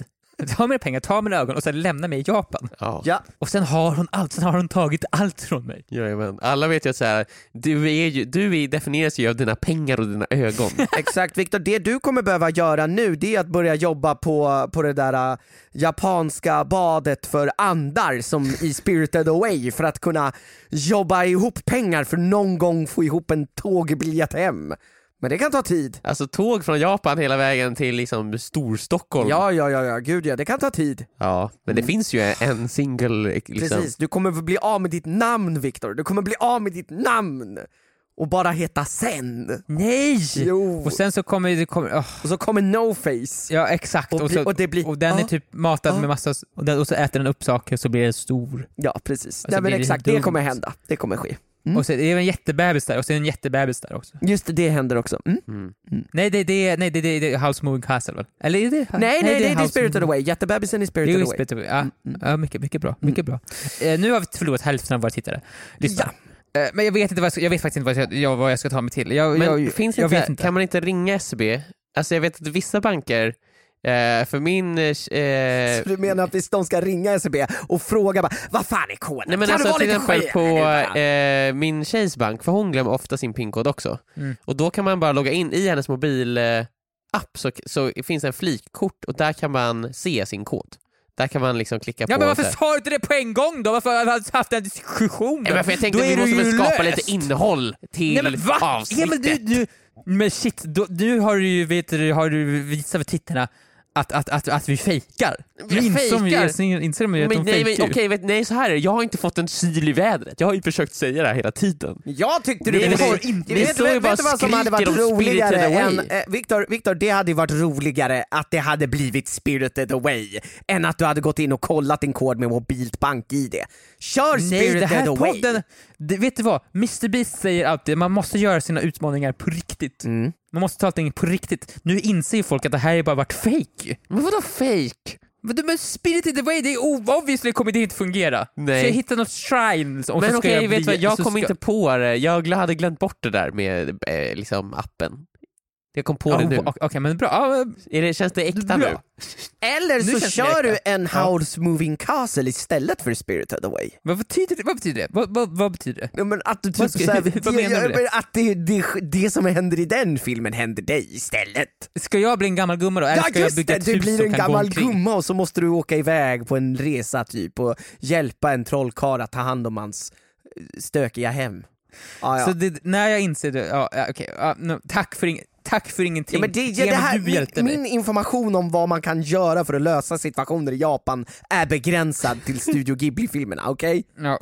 ta mina pengar, ta mina ögon och sen lämna mig i Japan. Ja. Ja. Och sen har hon allt, sen har hon tagit allt från mig. Jajamän. Alla vet ju att så här, du, är ju, du är, definieras ju av dina pengar och dina ögon. Exakt Viktor, det du kommer behöva göra nu det är att börja jobba på, på det där uh, japanska badet för andar som i Spirited Away för att kunna jobba ihop pengar för någon gång få ihop en tågbiljett hem. Men det kan ta tid. Alltså tåg från Japan hela vägen till liksom Storstockholm. Ja, ja, ja, ja, gud ja, det kan ta tid. Ja, men det finns ju en single liksom. Precis, du kommer bli av med ditt namn Viktor, du kommer bli av med ditt namn och bara heta Sen. Nej! Jo. Och sen så kommer det kommer, oh. Och så kommer No Face. Ja exakt, Och och, bli- så, och det blir- och den är ah, typ matad ah. med massa, och, den, och så äter den upp saker så blir det stor. Ja, precis. Och så Nej, men blir det exakt, dumt. det kommer hända. Det kommer ske. Mm. Och så är det en jättebebis där, och så är det en jättebebis där också. Just det, det händer också. Mm. Mm. Nej det, det, nej, det, det, det är House Moving Castle väl? Eller är det? Nej, nej, nej, det är House Spirited Moving- Away. Jättebebisen är Det är Spirited ju Away. Spirited Away. Ja, ja mycket, mycket bra. Mycket bra. Eh, nu har vi förlorat hälften av våra tittare. Lyssna. Eh, men jag vet, inte vad jag, ska, jag vet faktiskt inte vad jag, jag, vad jag ska ta mig till. Jag, Men jag, finns jag inte, vet inte. kan man inte ringa S E B? Alltså jag vet att vissa banker, eh, för min... Eh, Så du menar att de ska ringa S E B och fråga bara, vad fan är koden? nej men kan alltså du vara till lite exempel skön? på eh, min tjejs bank, för hon glömmer ofta sin pinkod också. Mm. Och då kan man bara logga in i hennes mobil eh, app så, så finns det en flikkort och där kan man se sin kod. Där kan man liksom klicka Ja på... men varför så här. sa du inte det på en gång då? Varför har vi haft en diskussion? Ja, men för jag tänkte Då att vi är måste du väl ju skapa löst. lite innehåll till Nej, men va? avsnittet. Ja, men du, du, men shit, då, nu har du ju vet du, har du visat för tittarna att, att, att, att vi fejkar. Vi Nu inser de ju- fejkar? inser de ju att Men, de nej, fejkar. men, okej, vet, nej så här är det. Jag har inte fått en syl i vädret. Jag har ju försökt säga det här hela tiden. Jag tyckte du Nej, borde... det har inte- vet, det står ju vet, bara vet du vad som hade varit skriker om roligare Spirited än... Away. Eh, Victor, Victor, det hade ju varit roligare att det hade blivit Spirited Away än att du hade gått in och kollat din kod med mobilt bank-I D. Kör Nej, Spirited det här Away! podden, det, vet du vad? mister Beast säger alltid man måste göra sina utmaningar på riktigt. Mm. Man måste ta allting på riktigt. Nu inser ju folk att det här är bara varit fake. Men vadå fake? Men, du, men Spirited Away, det är obviously kommer det inte fungera. Nej. Så jag hittar något shrine och så Men ska okej, jag vet bli, du vad, jag så kom ska... inte på det. Jag gl- hade glömt bort det där med eh, liksom appen. Jag kom på det Oh, nu. Okej, okay, men bra. Ja, Är det, känns det äkta Bra. nu? Eller Nu så känns det kör du äkta. en Ja. House Moving Castle istället för Spirited Away. vad betyder det? Vad betyder det? Vad, vad, vad betyder det? Ja, men att du typ Vad ska- såhär, vad menar du med det? att det, det, det som händer i den filmen händer dig istället. Ska jag bli en gammal gumma då? Eller Ja ska jag just bygga det, ett du hus blir som en kan gå gammal omkring? gumma och så måste du åka iväg på en resa typ och hjälpa en trollkarl att ta hand om hans eh, stökiga hem. Ah, ja. Så det, när jag inser det, ja, ja, okej, ja, no, tack, för ing, tack för ingenting. Ja, men det, ja, Emil, det här, du hjälpte min, mig. min information om vad man kan göra för att lösa situationer i Japan är begränsad till Studio Ghibli-filmerna, okej? Ja.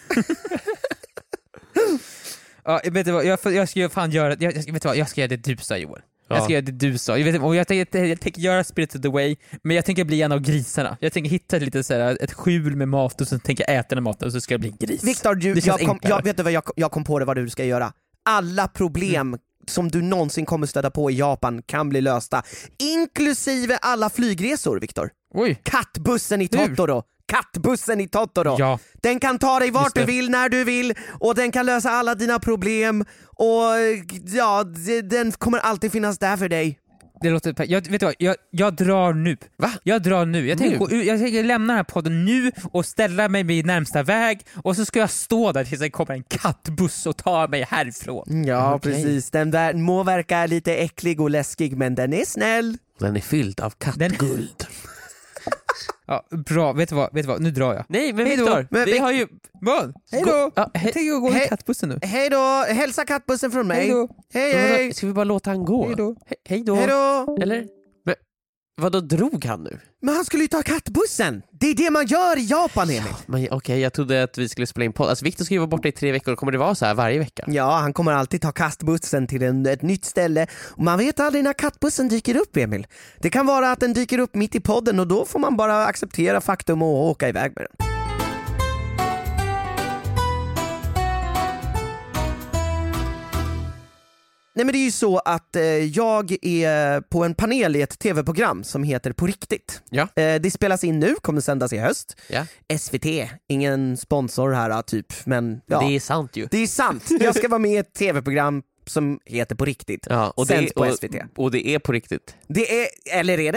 Ja, vet du vad, jag, jag ska ju fan göra, jag, jag, vet du vad, jag ska göra det du sa Joel. Jag Ja. ska göra det du sa. Jag, vet, och jag, tänker, jag tänker göra Spirited Away, men jag tänker bli en av grisarna. Jag tänker hitta ett, lite såhär, ett skjul med mat och så tänker jag äta den maten och så ska jag bli en gris. Viktor, du, Det känns jag, kom, enklare. jag, vet du vad jag, jag kom på det vad du ska göra. Alla problem Mm. som du någonsin kommer stöta på i Japan kan bli lösta. Inklusive alla flygresor, Viktor. Oj. Kattbussen i Hur? Totoro. Kattbussen i Totoro. Ja. Den kan ta dig vart Just det. du vill, när du vill, och den kan lösa alla dina problem. Och ja, d- den kommer alltid finnas där för dig. Det låter per- jag, vet du vad, jag, jag drar nu. Va? Jag drar nu. Jag tänker, Nu? gå ut, jag tänker lämna den här podden nu och ställa mig vid närmsta väg och så ska jag stå där tills det kommer en kattbuss och tar mig härifrån. Ja, Okej. precis. Den där må verka lite äcklig och läskig, men den är snäll. Den är fylld av kattguld. Ja, bra, vet du vad, vet du vad? Nu drar jag. Nej men Hej då. Viktor, Men vi Vic- har ju... Vad? Hej Gå- då! Ja, he- Jag tänker gå i hej- kattbussen nu. Hej då, hälsa kattbussen från mig. Hej då. Hej Men vadå, hej. ska vi bara låta han gå? Hej då. He- Hej då. Hej då. Eller? Men, vadå, drog han nu? Men han skulle ju ta kattbussen. Det är det man gör i Japan, Emil. Men okej, jag trodde att vi skulle spela in podd. Alltså Viktor ska ju vara borta i tre veckor, kommer det vara så här varje vecka? Ja, han kommer alltid ta kastbussen till en, ett nytt ställe. Och man vet aldrig när kattbussen dyker upp, Emil. Det kan vara att den dyker upp mitt i podden och då får man bara acceptera faktum och åka iväg med den. Nej, men det är ju så att eh, jag är på en panel i ett tv-program som heter På riktigt. Ja. Eh, det spelas in nu, kommer sändas i höst. Ja. S V T, ingen sponsor här typ, men ja. Det är sant ju. Det är sant. Jag ska vara med i ett tv-program som heter På riktigt. Ja, och, Sänds det, på och, S V T. och det är på riktigt. Det är, eller är det?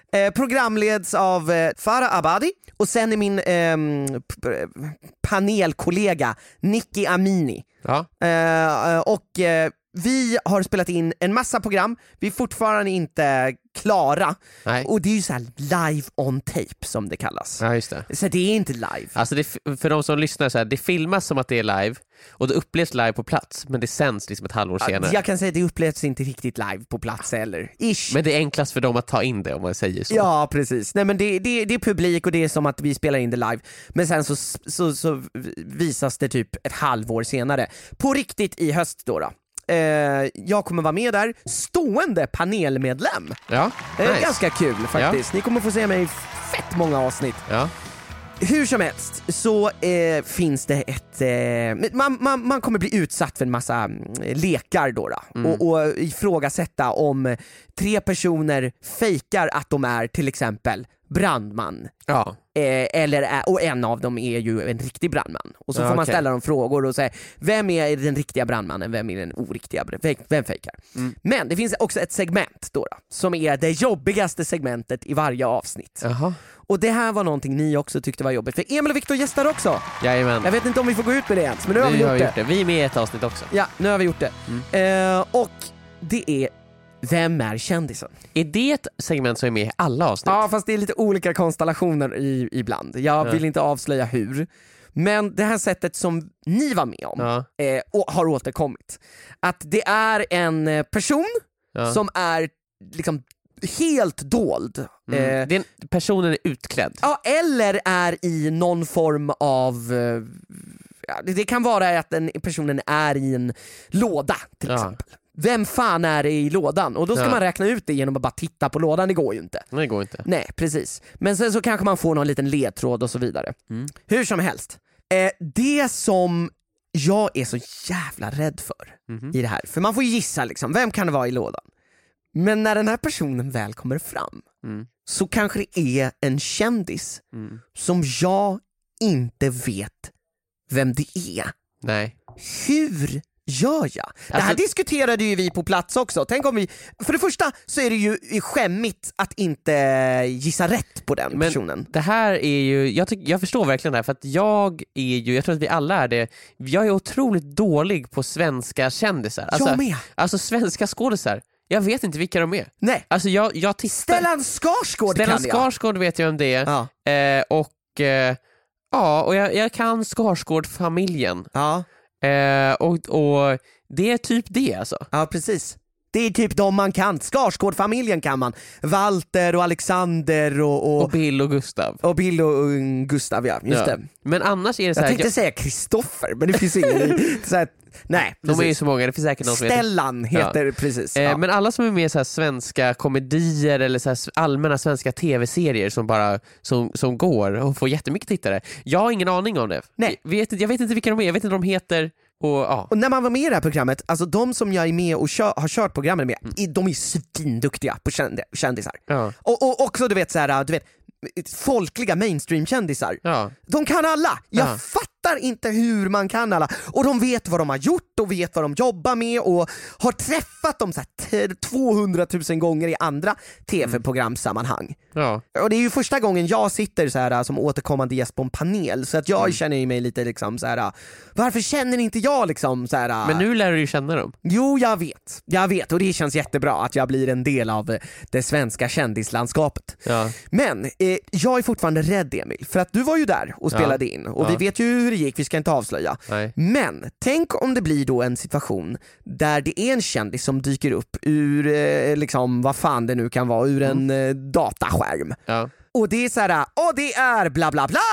Eh, programleds av eh, Farah Abadi och sen är min eh, p- panelkollega Nicky Amini. Ja. Eh, och eh, vi har spelat in en massa program, vi är fortfarande inte klara. Nej. Och det är ju så här live on tape som det kallas. Ja, just det. Så det är inte live. Alltså det, för de som lyssnar så här, det filmas som att det är live och det upplevs live på plats, men det sänds liksom ett halvår senare. Jag kan säga att det upplevs inte riktigt live på plats eller ish. Men det är enklast för dem att ta in det om man säger så. Ja, precis. Nej, men det, det, det är publik och det är som att vi spelar in det live. Men sen så, så, så visas det typ ett halvår senare. På riktigt i höst då. då. Eh, jag kommer vara med där, stående panelmedlem. Ja, Eh, nice. Ganska kul faktiskt. Ni kommer få se mig i fett många avsnitt. Ja. Hur som helst så eh, finns det ett... Eh, man, man, man kommer bli utsatt för en massa mm, lekar då, då Mm. och, och ifrågasätta om tre personer fejkar att de är till exempel brandman. Ja. Eh, eller är, och en av dem är ju en riktig brandman. Och så Ja, får man okej. ställa dem frågor och säga, vem är den riktiga brandmannen, vem är den oriktiga, vem, vem fejkar? Mm. Men det finns också ett segment då, då som är det jobbigaste segmentet i varje avsnitt. Jaha. Och det här var någonting ni också tyckte var jobbigt, för Emil och Viktor gästar också. Jajamän. Jag vet inte om vi får gå ut med det ens, men nu har vi, Vi gjort, har det. gjort det. Vi är med i ett avsnitt också. Ja, nu har vi gjort det. Mm. Eh, och det är, vem är kändisen? Är det ett segment som är med i alla avsnitt? Ja, fast det är lite olika konstellationer i, ibland. Jag Ja. vill inte avslöja hur. Men det här sättet som ni var med om Ja. eh, och har återkommit. Att det är en eh, person Ja. som är liksom helt dold. Mm. Eh, Det är en, personen är utklädd. ja, eller är i någon form av... Eh, ja, det, det kan vara att den personen är i en låda till Ja. exempel. Vem fan är det i lådan? Och då ska Ja. man räkna ut det genom att bara titta på lådan, det går ju inte. Nej, det går inte. Nej, precis. Men sen så kanske man får någon liten ledtråd och så vidare. Mm. Hur som helst. Eh, det som jag är så jävla rädd för Mhm. i det här, för man får gissa liksom, vem kan det vara i lådan? Men när den här personen väl kommer fram Mm. så kanske det är en kändis Mm. som jag inte vet vem det är. Nej. Hur gör jag? Det här Alltså- diskuterade ju vi på plats också. Tänk om vi... För det första så är det ju skämmigt att inte gissa rätt på den Men personen. det här är ju, jag, tyck, jag förstår verkligen det här, för att jag är ju, jag tror att vi alla är det, jag är otroligt dålig på svenska kändisar. Alltså, Jag med. alltså svenska skådisar, jag vet inte vilka de är. Nej. Alltså jag, jag tittar... Stellan Skarsgård Stellan kan jag. Skarsgård vet jag om det är. Ja. Eh, och eh, ja, och jag, jag kan Skarsgård-familjen. Ja. Eh, och, och det är typ det alltså. Ja, precis. Det är typ de man kan. Skarsgård-familjen kan man. Walter och Alexander och, och, Och och, Bill och Gustav. Bill och um, Gustav, ja. Just Ja. det. Men annars är det så Jag här, tänkte jag, säga Kristoffer, men det finns ingen i. Så här, nej, de är ju precis. så många, det finns säkert någon som heter. Stellan heter precis. Eh, Ja. Men alla som är med i så här svenska komedier eller så här allmänna svenska tv-serier som bara som, som går och får jättemycket tittare. Jag har ingen aning om det. Nej. Jag vet, jag vet inte vilka de är, jag vet inte vad de heter. Och, ja. Och när man var med i det här programmet, alltså de som jag är med och kör, har kört programmet med, Mm. i- de är svinduktiga på känd- kändisar. Ja. Och, och också du vet, så här, du vet folkliga mainstream-kändisar. Ja. De kan alla! Jag Ja. fattar inte hur man kan alla. Och de vet vad de har gjort och vet vad de jobbar med och har träffat dem så här t- tvåhundratusen gånger i andra tv-programsammanhang. Ja. Och det är ju första gången jag sitter så här som återkommande gäst på en panel, så att jag Mm. känner ju mig lite liksom så här. Varför känner inte jag liksom så här? Men nu lär du ju känna dem. Jo, jag vet. Jag vet, och det känns jättebra att jag blir en del av eh, det svenska kändislandskapet. Ja. Men eh, jag är fortfarande rädd, Emil, för att du var ju där och Ja. spelade in och Ja. vi vet ju hur det gick, vi ska inte avslöja. Nej. Men tänk om det blir då en situation där det är en kändis som dyker upp ur, eh, liksom vad fan det nu kan vara, ur en eh, dataskärm. Ja. Och det är så här, åh det är bla bla bla!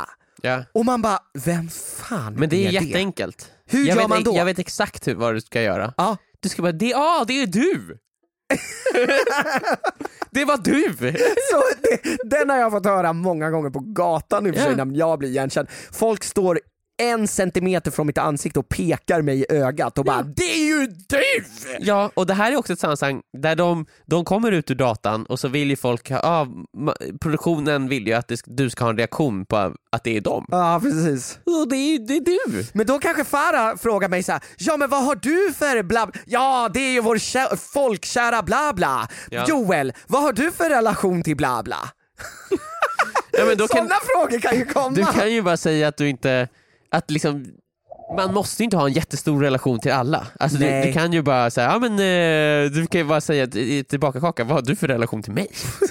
Ja. Och man bara, vem fan Men det är är jätteenkelt. Hur jag gör vet, man då? Jag vet exakt hur, vad du ska göra. Ja. Du ska bara, det, ja, det är du! Det var du! Så det, den har jag fått höra många gånger på gatan i och för sig, Ja. när jag blir igenkänd. Folk står en centimeter från mitt ansikte och pekar mig i ögat och bara Ja. det är ju du! Ja, och det här är också ett sammanhang där de, de kommer ut ur datan och så vill ju folk ha, ah, ma- produktionen vill ju att det, du ska ha en reaktion på att det är dem. Ja, precis. Och det är, det är du. Men då kanske Farah frågar mig så här: ja men vad har du för bla bla? Ja, det är ju vår kä- folkkära bla bla. Ja. Joel, vad har du för relation till bla bla? Ja, men då kan, Sådana frågor kan ju komma. du kan ju bara säga att du inte, att liksom, man måste ju inte ha en jättestor relation till alla. Alltså du, Nej. du kan ju bara säga, ja men eh, du kan ju bara säga i tillbaka kaka, vad har du för relation till mig?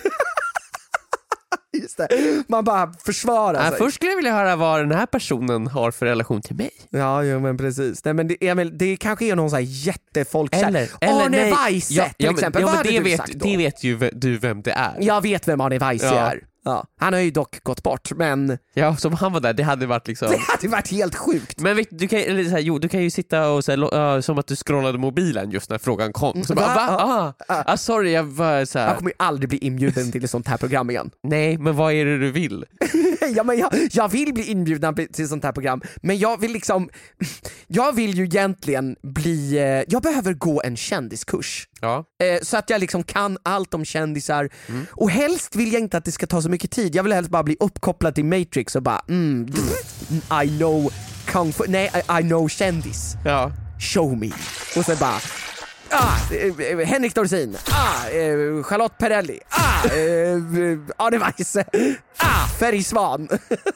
Just det. Man bara försvarar Ja, sig. först skulle jag vilja höra vad den här personen har för relation till mig. Ja, jo, men precis. Nej, men det, Emil, det kanske är någon sån här jättefolkkär. Eller, eller Arne nej. Weise ja, till ja, men, exempel. ja, Vad men hade det, du vet, sagt då? det vet ju v- du vem det är. Jag vet vem Arne Weise Ja. är. Ja. Han har ju dock gått bort, men Ja, som han var där, det hade varit liksom... det hade varit helt sjukt. Men vet, du, kan, eller så här, jo, du kan ju sitta och så här, lo- ja, som att du scrollade mobilen just när frågan kom. Så bara, Va? va? Ah, ah, sorry, jag var så här. Jag kommer ju aldrig bli inbjuden till ett sånt här program igen. Nej, men vad är det du vill? Ja, men jag, jag vill bli inbjuden till sånt här program, men jag vill liksom jag vill ju egentligen bli eh, jag behöver gå en kändiskurs. Ja. Eh, så att jag liksom kan allt om kändisar. Mm. Och helst vill jag inte att det ska ta så mycket tid. Jag vill helst bara bli uppkopplad till Matrix och bara mm, I know kung fu, nej I, I know kändis. Ja. Show me. Och sen bara ah, eh, Henrik Dorsin, ah, eh, Charlotte Perrelli, ah, eh, Arne Weise, ah, Ferry Svan.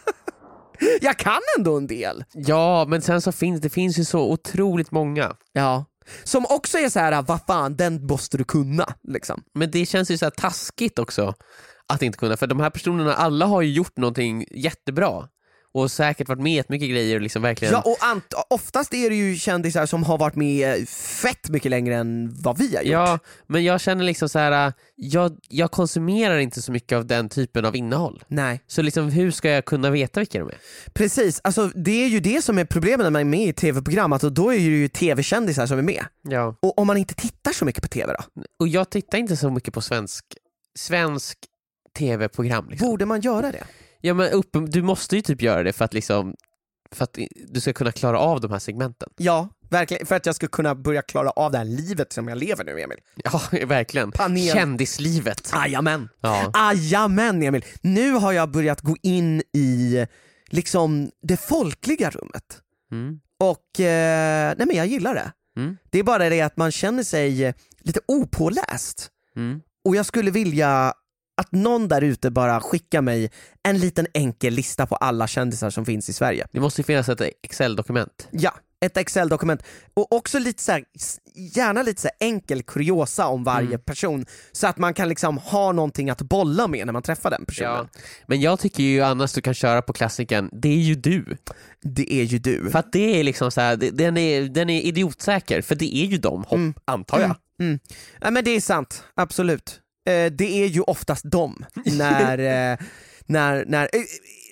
Jag kan ändå en del. Ja, men sen så finns det finns ju så otroligt många. Ja. Som också är så här, vad fan, den måste du kunna liksom. Men det känns ju så här taskigt också att inte kunna, för de här personerna, alla har ju gjort någonting jättebra och säkert varit med i mycket grejer och liksom verkligen... Ja, och ant- oftast är det ju kändisar som har varit med fett mycket längre än vad vi har gjort. Ja, men jag känner liksom så här, jag, jag konsumerar inte så mycket av den typen av innehåll. Nej, Så liksom hur ska jag kunna veta vilka de är? precis. Alltså, det är ju det som är problemet när man är med i tv-program, att då är det ju tv-kändisar som är med. Ja. Och om man inte tittar så mycket på tv då? Och jag tittar inte så mycket på svensk svensk tv-program liksom. Borde man göra det? Ja, men upp, du måste ju typ göra det för att liksom för att du ska kunna klara av de här segmenten. Ja, verkligen. För att jag ska kunna börja klara av det här livet som jag lever nu, Emil. Ja, verkligen. Panel. Kändislivet. Ajamän. Ja. Ajamän, Emil. Nu har jag börjat gå in i liksom det folkliga rummet. Mm. Och eh, nej men jag gillar det. Mm. Det är bara det att man känner sig lite opåläst. Mm. Och jag skulle vilja att någon där ute bara skickar mig en liten enkel lista på alla kändisar som finns i Sverige. Det måste ju finnas ett Excel-dokument. Ja, ett Excel-dokument. Och också lite så här, gärna lite så här enkel kuriosa om varje Mm. person. Så att man kan liksom ha någonting att bolla med när man träffar den personen. Ja. Men jag tycker ju annars du kan köra på klassiken, det är ju du. Det är ju du. För att det är liksom så här, det- den är, den är idiotsäker, för det är ju de, hopp, Mm. antar jag. Mm. Mm. Ja, men det är sant, absolut. Eh, det är ju oftast dem. när, eh, när, när, eh,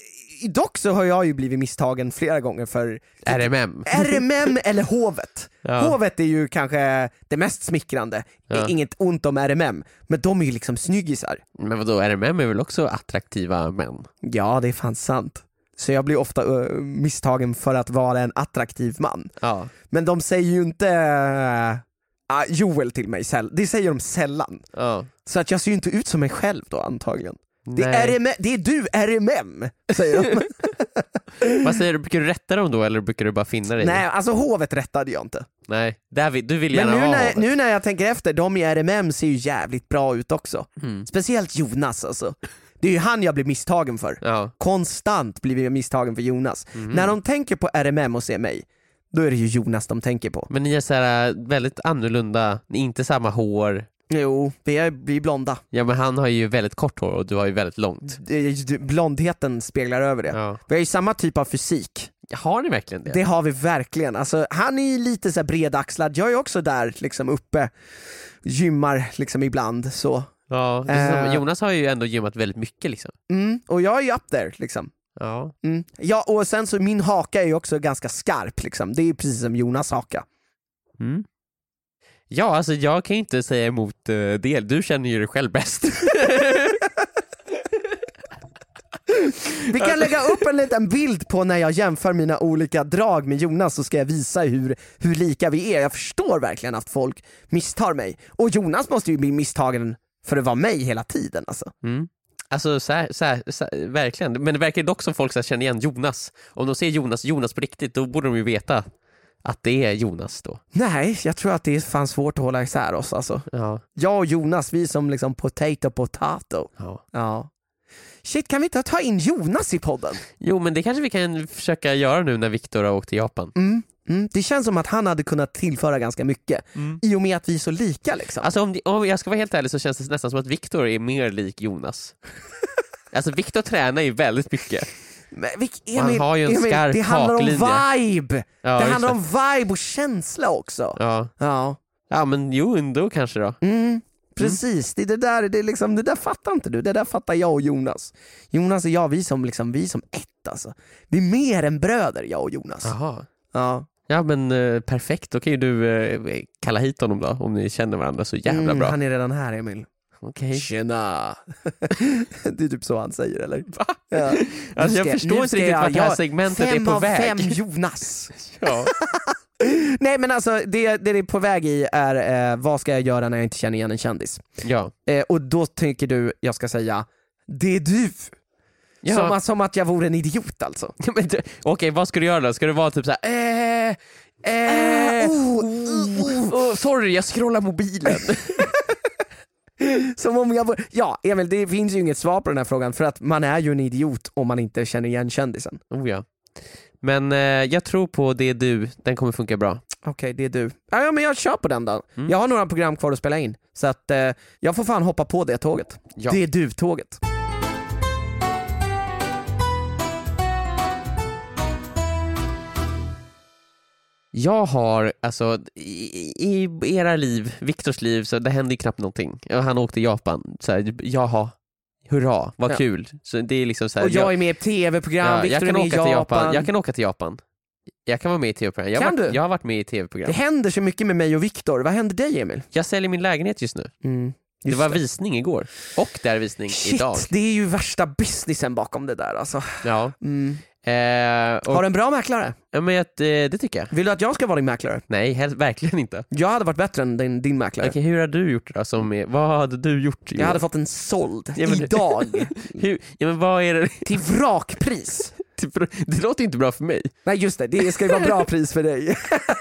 dock så har jag ju blivit misstagen flera gånger för R M M. R M M eller Hovet. Ja. Hovet är ju kanske det mest smickrande. Ja. Inget ont om R M M, men de är ju liksom snyggisar. Men vadå, R M M är väl också attraktiva män? Ja, det är fan sant. Så jag blir ofta uh, misstagen för att vara en attraktiv man. Ja. Men de säger ju inte uh, Joel till mig, säll- det säger de sällan. Ja. Så att jag ser ju inte ut som mig själv då antagligen. Det Nej. är, R M M, det är du R M M, säger de. Vad säger du, brukar du rätta dem då eller brukar du bara finna dig? Nej, alltså Hovet rättade jag inte. Nej, David, du vill Men gärna nu ha när, hovet. nu när jag tänker efter, de i R M M ser ju jävligt bra ut också. Mm. Speciellt Jonas alltså. Det är ju han jag blir misstagen för. Ja. Konstant blir jag misstagen för Jonas. Mhm. När de tänker på R M M och ser mig, då är det ju Jonas de tänker på. Men ni är så här väldigt annorlunda, ni är inte samma hår. Jo, vi är, vi är blonda. Ja, men han har ju väldigt kort hår och du har ju väldigt långt. Det- det- Blondheten speglar över det. Ja. Vi har ju samma typ av fysik. Har ni verkligen det? Det har vi verkligen. Alltså, han är ju lite så här bredaxlad, jag är också där liksom uppe, gymmar liksom ibland så. Ja, det är som, Eh. Jonas har ju ändå gymmat väldigt mycket liksom. Mm, och jag är ju up there liksom. Ja. Mm. Ja, och sen så min haka är ju också ganska skarp liksom. Det är ju precis som Jonas haka. Mm. Ja, alltså jag kan ju inte säga emot uh, det. Du känner ju dig själv bäst. Vi kan lägga upp en liten bild på när jag jämför mina olika drag med Jonas, så ska jag visa hur, hur lika vi är. Jag förstår verkligen att folk misstar mig. Och Jonas måste ju bli misstagen för att vara mig hela tiden alltså. Mm. Alltså så här, så här, så här, verkligen. Men det verkar dock som folk så här, känner igen Jonas. Om de ser Jonas, Jonas på riktigt, då borde de ju veta att det är Jonas då. Nej, jag tror att det är fan svårt att hålla isär oss alltså. Ja. Jag och Jonas, vi som liksom potato potato. Ja. Ja. Shit, kan vi inte ta in Jonas i podden? Jo, men det kanske vi kan försöka göra nu när Viktor har åkt till Japan. Mm. Mm. Det känns som att han hade kunnat tillföra ganska mycket mm. i och med att vi är så lika liksom. Alltså om, om jag ska vara helt ärlig så känns det nästan som att Viktor är mer lik Jonas. Alltså Viktor tränar ju väldigt mycket. Men, Vic, Emil, han har ju en Emil, skarp det handlar om vibe. Ja, det handlar om vibe och känsla också. Ja. Ja. Ja, men jo, ändå kanske då. Mm. Precis, det, det, där, det, är liksom, det där fattar inte du. Det där fattar jag och Jonas. Jonas och jag, vi som, liksom, vi som ett alltså. Vi är mer än bröder, jag och Jonas. Jaha. Ja. Ja, men eh, perfekt. Då kan ju du eh, kalla hit honom då, om ni känner varandra så jävla mm, bra. Han är redan här, Emil. Okej. Okay. Tjena. Det är typ så han säger, eller? Va? Ja. Alltså, jag förstår inte riktigt vart det här segmentet är på väg. Fem av fem Jonas. Ja. Nej, men alltså det, det är på väg i är eh, vad ska jag göra när jag inte känner igen en kändis? Ja. Eh, och då tänker du, jag ska säga, det är du. Ja. Som, som att jag vore en idiot alltså. Okej, okay, vad ska du göra då? Ska du vara typ såhär eh, eh, oh, oh, oh, sorry, jag scrollar mobilen. Som om jag vore... Ja, Emil, det finns ju inget svar på den här frågan, för att man är ju en idiot om man inte känner igen kändisen. Oh ja. Men eh, jag tror på det är du, den kommer funka bra. Okej, okay, det är du. Ja, men jag kör på den då. Mm. Jag har några program kvar att spela in, så att eh, jag får fan hoppa på det tåget. Ja. Det är du-tåget. Jag har, alltså i, i era liv, Viktors liv, så det hände ju knappt någonting. Han åkte till Japan, så här, jaha, hurra, vad ja. kul. Så det är liksom så här, och jag, jag är med i tv-program, ja, Viktor är med i Japan. Japan. Jag kan åka till Japan. Jag kan vara med i tv-program. Jag, kan varit, du? jag har varit med i tv-program. Det händer så mycket med mig och Viktor. Vad händer dig, Emil? Jag säljer min lägenhet just nu. Mm. Det var visning igår. Och det är visning Shit, idag. Det är ju värsta businessen bakom det där alltså. Ja. Mm. Eh, och, har du en bra mäklare? Ja, men det, det tycker jag. Vill du att jag ska vara din mäklare? Nej, helt, verkligen inte. Jag hade varit bättre än din, din mäklare. Okej, hur har du gjort det då? Som är, vad hade du gjort? Jag hade fått en såld ja, men, idag. hur, ja, men vad är det? Till vrakpris. Det låter inte bra för mig. Nej, just det. Det ska ju vara bra pris för dig.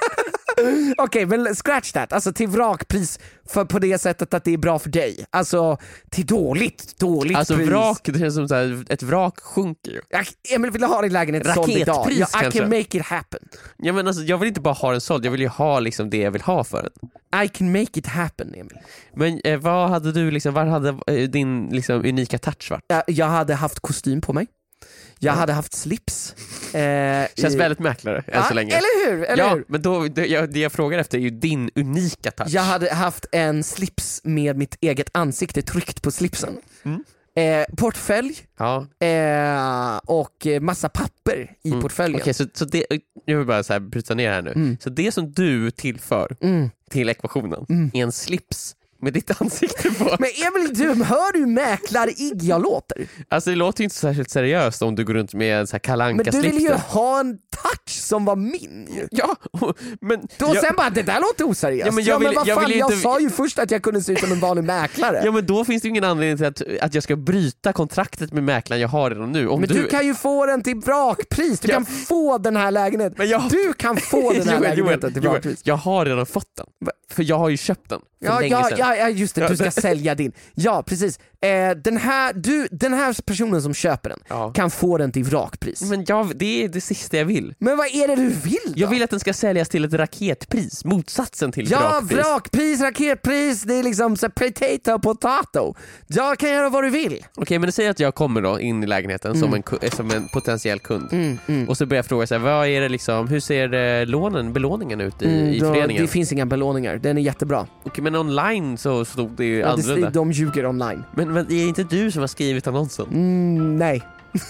Okej, okay, men scratch that. Alltså till vrakpris för på det sättet att det är bra för dig. Alltså till dåligt, dåligt alltså, pris. Alltså vrak, det är som så här, ett vrak sjunker ju. Jag, Emil vill ha din lägenhet såld idag. Raketpris ja, I kanske. can make it happen. Ja, men alltså, jag vill inte bara ha den såld, jag vill ju ha liksom det jag vill ha för den. I can make it happen, Emil. Men eh, vad hade du liksom, vad hade eh, din liksom unika touch varit? Jag, jag hade haft kostym på mig. Jag hade haft slips. Eh, Känns i... väldigt mäklare än ja, så länge. Eller hur? Eller ja, hur? men då, det, jag, det jag frågar efter är ju din unika touch. Jag hade haft en slips med mitt eget ansikte tryckt på slipsen. Mm. Eh, portfölj ja. eh, och massa papper i mm. portföljen. Okej, så, så det, jag vill bara så här bryta ner här nu. Mm. Så det som du tillför mm. till ekvationen mm. är en slips med ditt ansikte på. Men Emil, du hör du mäklar-ig jag låter? Alltså det låter ju inte särskilt seriöst om du går runt med en så här Kalle Anka-slips. Men du vill ju ha en touch som var min ju. Ja, men... Då jag... sen bara, det där låter oseriöst. Ja, men jag, ja, vill, men vad jag, fan, vill jag inte... sa ju först att jag kunde se ut som en vanlig mäklare. Ja, men då finns det ju ingen anledning till att, att jag ska bryta kontraktet med mäklaren jag har redan nu. Om men du... du kan ju få den till vrakpris. Du ja. kan få den här lägenheten. Men jag... Du kan få den här jo, lägenheten jo, till vrakpris. Jag har redan fått den. För jag har ju köpt den för ja, länge ja, sedan. ja, ja, just det. Du ska sälja din. Ja, precis. Eh, den, här, du, den här personen som köper den ja. kan få den till vrakpris. Men jag, det är det sista jag vill. Men vad är det du vill då? Jag vill att den ska säljas till ett raketpris. Motsatsen till ja, vrakpris. Ja, vrakpris, raketpris. Det är liksom så potato, potato. Jag kan göra vad du vill. Okej, okay, men säg att jag kommer då in i lägenheten mm. som, en, som en potentiell kund. Mm, mm. Och så börjar jag fråga så här, vad är det liksom, hur ser eh, lånen, belåningen ut i, mm, i då, föreningen? Det finns inga belåningar. Den är jättebra. Okej, okay, men online så stod det ju ja, annorlunda. Det, de ljuger online. Men, men är inte du som har skrivit annonsen? Mm, nej.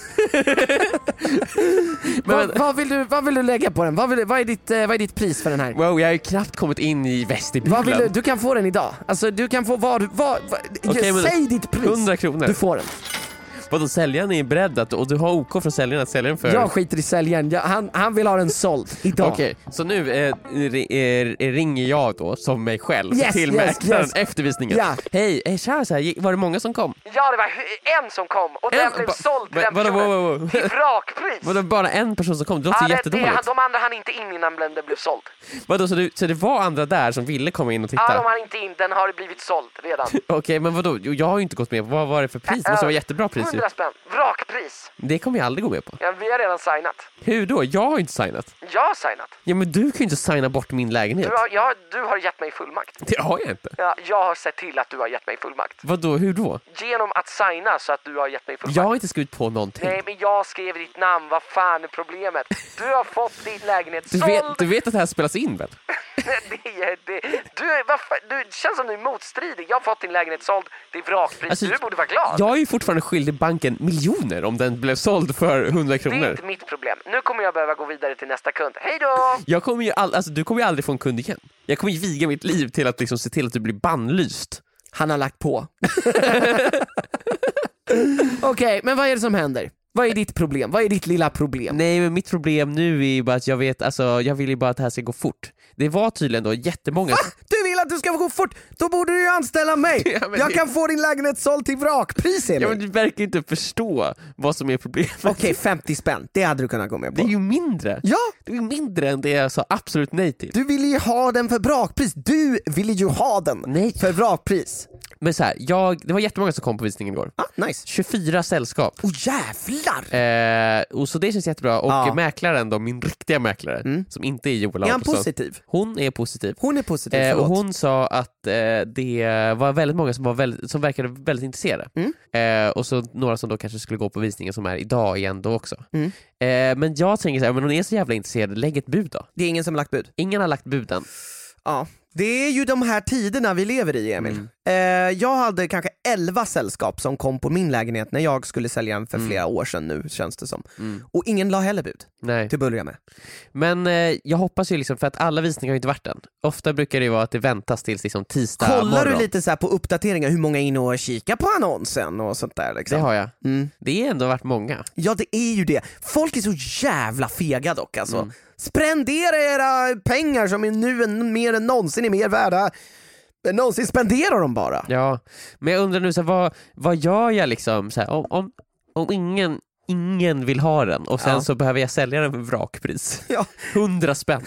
men, vad, vad, vill du, vad vill du lägga på den? Vad, vill, vad, är ditt, vad är ditt pris för den här? Wow, jag har ju knappt kommit in i vestibulen. Vad vill du, du kan få den idag. Alltså du kan få vad, vad, vad okay, säg ditt pris. hundra kronor. Du får den. Vadå, säljaren är beredd att, och du har OK från säljaren att sälja den för... Jag skiter i säljaren, jag, han, han vill ha den såld idag. Okej, så nu eh, r- eh, ringer jag då som mig själv Yes, till yes, mäklaren yes. efter visningen. Ja. Hej, eh, tja, så här, var det många som kom? Ja, det var hu- en som kom och den En- blev ba- såld till va- den vadå, personen vadå, vadå? till vrakpris. Vadå, bara en person som kom? Det låter Ja, ju det, det, jättedåligt. han- de andra hann inte in innan den blev såld. Vadå, så, du, så det var andra där som ville komma in och titta? Ja, de hann inte in, den har blivit såld redan. Okej, men vadå? Jo, jag har ju inte gått med. Vad var det för pris? Det måste vara jättebra pris ju. hundra spänn, vrakpris. Det kommer jag aldrig gå med på. Ja, vi har redan signat. Hur då? Jag har ju inte signat. Jag har signat. Ja, men du kan ju inte signa bort min lägenhet. Du har, jag, du har gett mig fullmakt. Det har jag inte. Ja, jag har sett till att du har gett mig fullmakt. Vadå, hur då? Genom att signa så att du har gett mig fullmakt. Jag har inte skrivit på någonting. Nej, men jag skrev ditt namn. Vad fan är problemet? Du har fått din lägenhet Du såld. vet, du vet att det här spelas in väl? det, är- det, du, är- vad fan, du det känns som du är motstridig. Jag har fått din lägenhet såld till vrakpris. Alltså, du borde vara glad. Jag är ju fortfarande skyldig banken miljoner om den blev såld för hundra Det är kronor. inte mitt problem. Nu kommer jag behöva gå vidare till nästa kund. Hej då! Jag kommer ju all, alltså, du kommer ju aldrig få en kund igen. Jag kommer ju viga mitt liv till att liksom se till att du blir bannlyst. Han har lagt på. Okej, men vad är det som händer? Vad är ditt problem? Vad är ditt lilla problem? Nej, men mitt problem nu är ju bara att jag vet, alltså jag vill ju bara att det här ska gå fort. Det var tydligen då jättemånga... Va? Du vill att du ska gå fort? Då borde du ju anställa mig! Ja, men jag det- kan få din lägenhet såld till vrakpris, Emil. Ja, men du verkar inte förstå vad som är problemet. Okej, femtio spänn. Det hade du kunnat gå med Det på. är ju mindre. Ja, Det är ju mindre än det jag sa absolut nej till. du ville ju ha den för vrakpris. Du ville ju ha den Nej. för vrakpris. Men så här, jag, det var jättemånga som kom på visningen igår. Ah, nice. tjugofyra sällskap. Åh oh, jävlar! Eh, och så det känns jättebra. Och Ja. mäklaren då, min riktiga mäklare, Mm. som inte är Joel Är han Adolfsson. positiv? Hon är positiv. Hon är positiv, Eh, och förlåt. hon sa att eh, det var väldigt många som, var väldigt, som verkade väldigt intresserade. Mm. Eh, och så några som då kanske skulle gå på visningen som är idag igen då också. Mm. Eh, men jag tänker så här, men hon är så jävla intresserad, lägg ett bud då. Det är ingen som lagt bud. Ingen har lagt buden. Ja. Det är ju de här tiderna vi lever i, Emil. Mm. Eh, jag hade kanske elva sällskap som kom på min lägenhet när jag skulle sälja den för Mm. flera år sedan nu, känns det som. Mm. Och ingen la heller bud, Nej. till att börja med. Men eh, jag hoppas ju liksom, för att alla visningar har ju inte varit än. Ofta brukar det ju vara att det väntas tills liksom tisdag Kollar morgon. du lite så här på uppdateringar, hur många är inne och kikar på annonsen och sånt där liksom? Det har jag. Mm. Det är ändå varit många. Ja, det är ju det. Folk är så jävla fega dock alltså. Mm. Spendera era pengar som är nu en, mer än någonsin är mer värda. Men någonsin spendera dem bara. Ja, men jag undrar nu så här, vad, vad gör jag liksom så här, om, om, om ingen, ingen vill ha den och sen Ja. så behöver jag sälja den för vrakpris. Ja. Hundra spänn.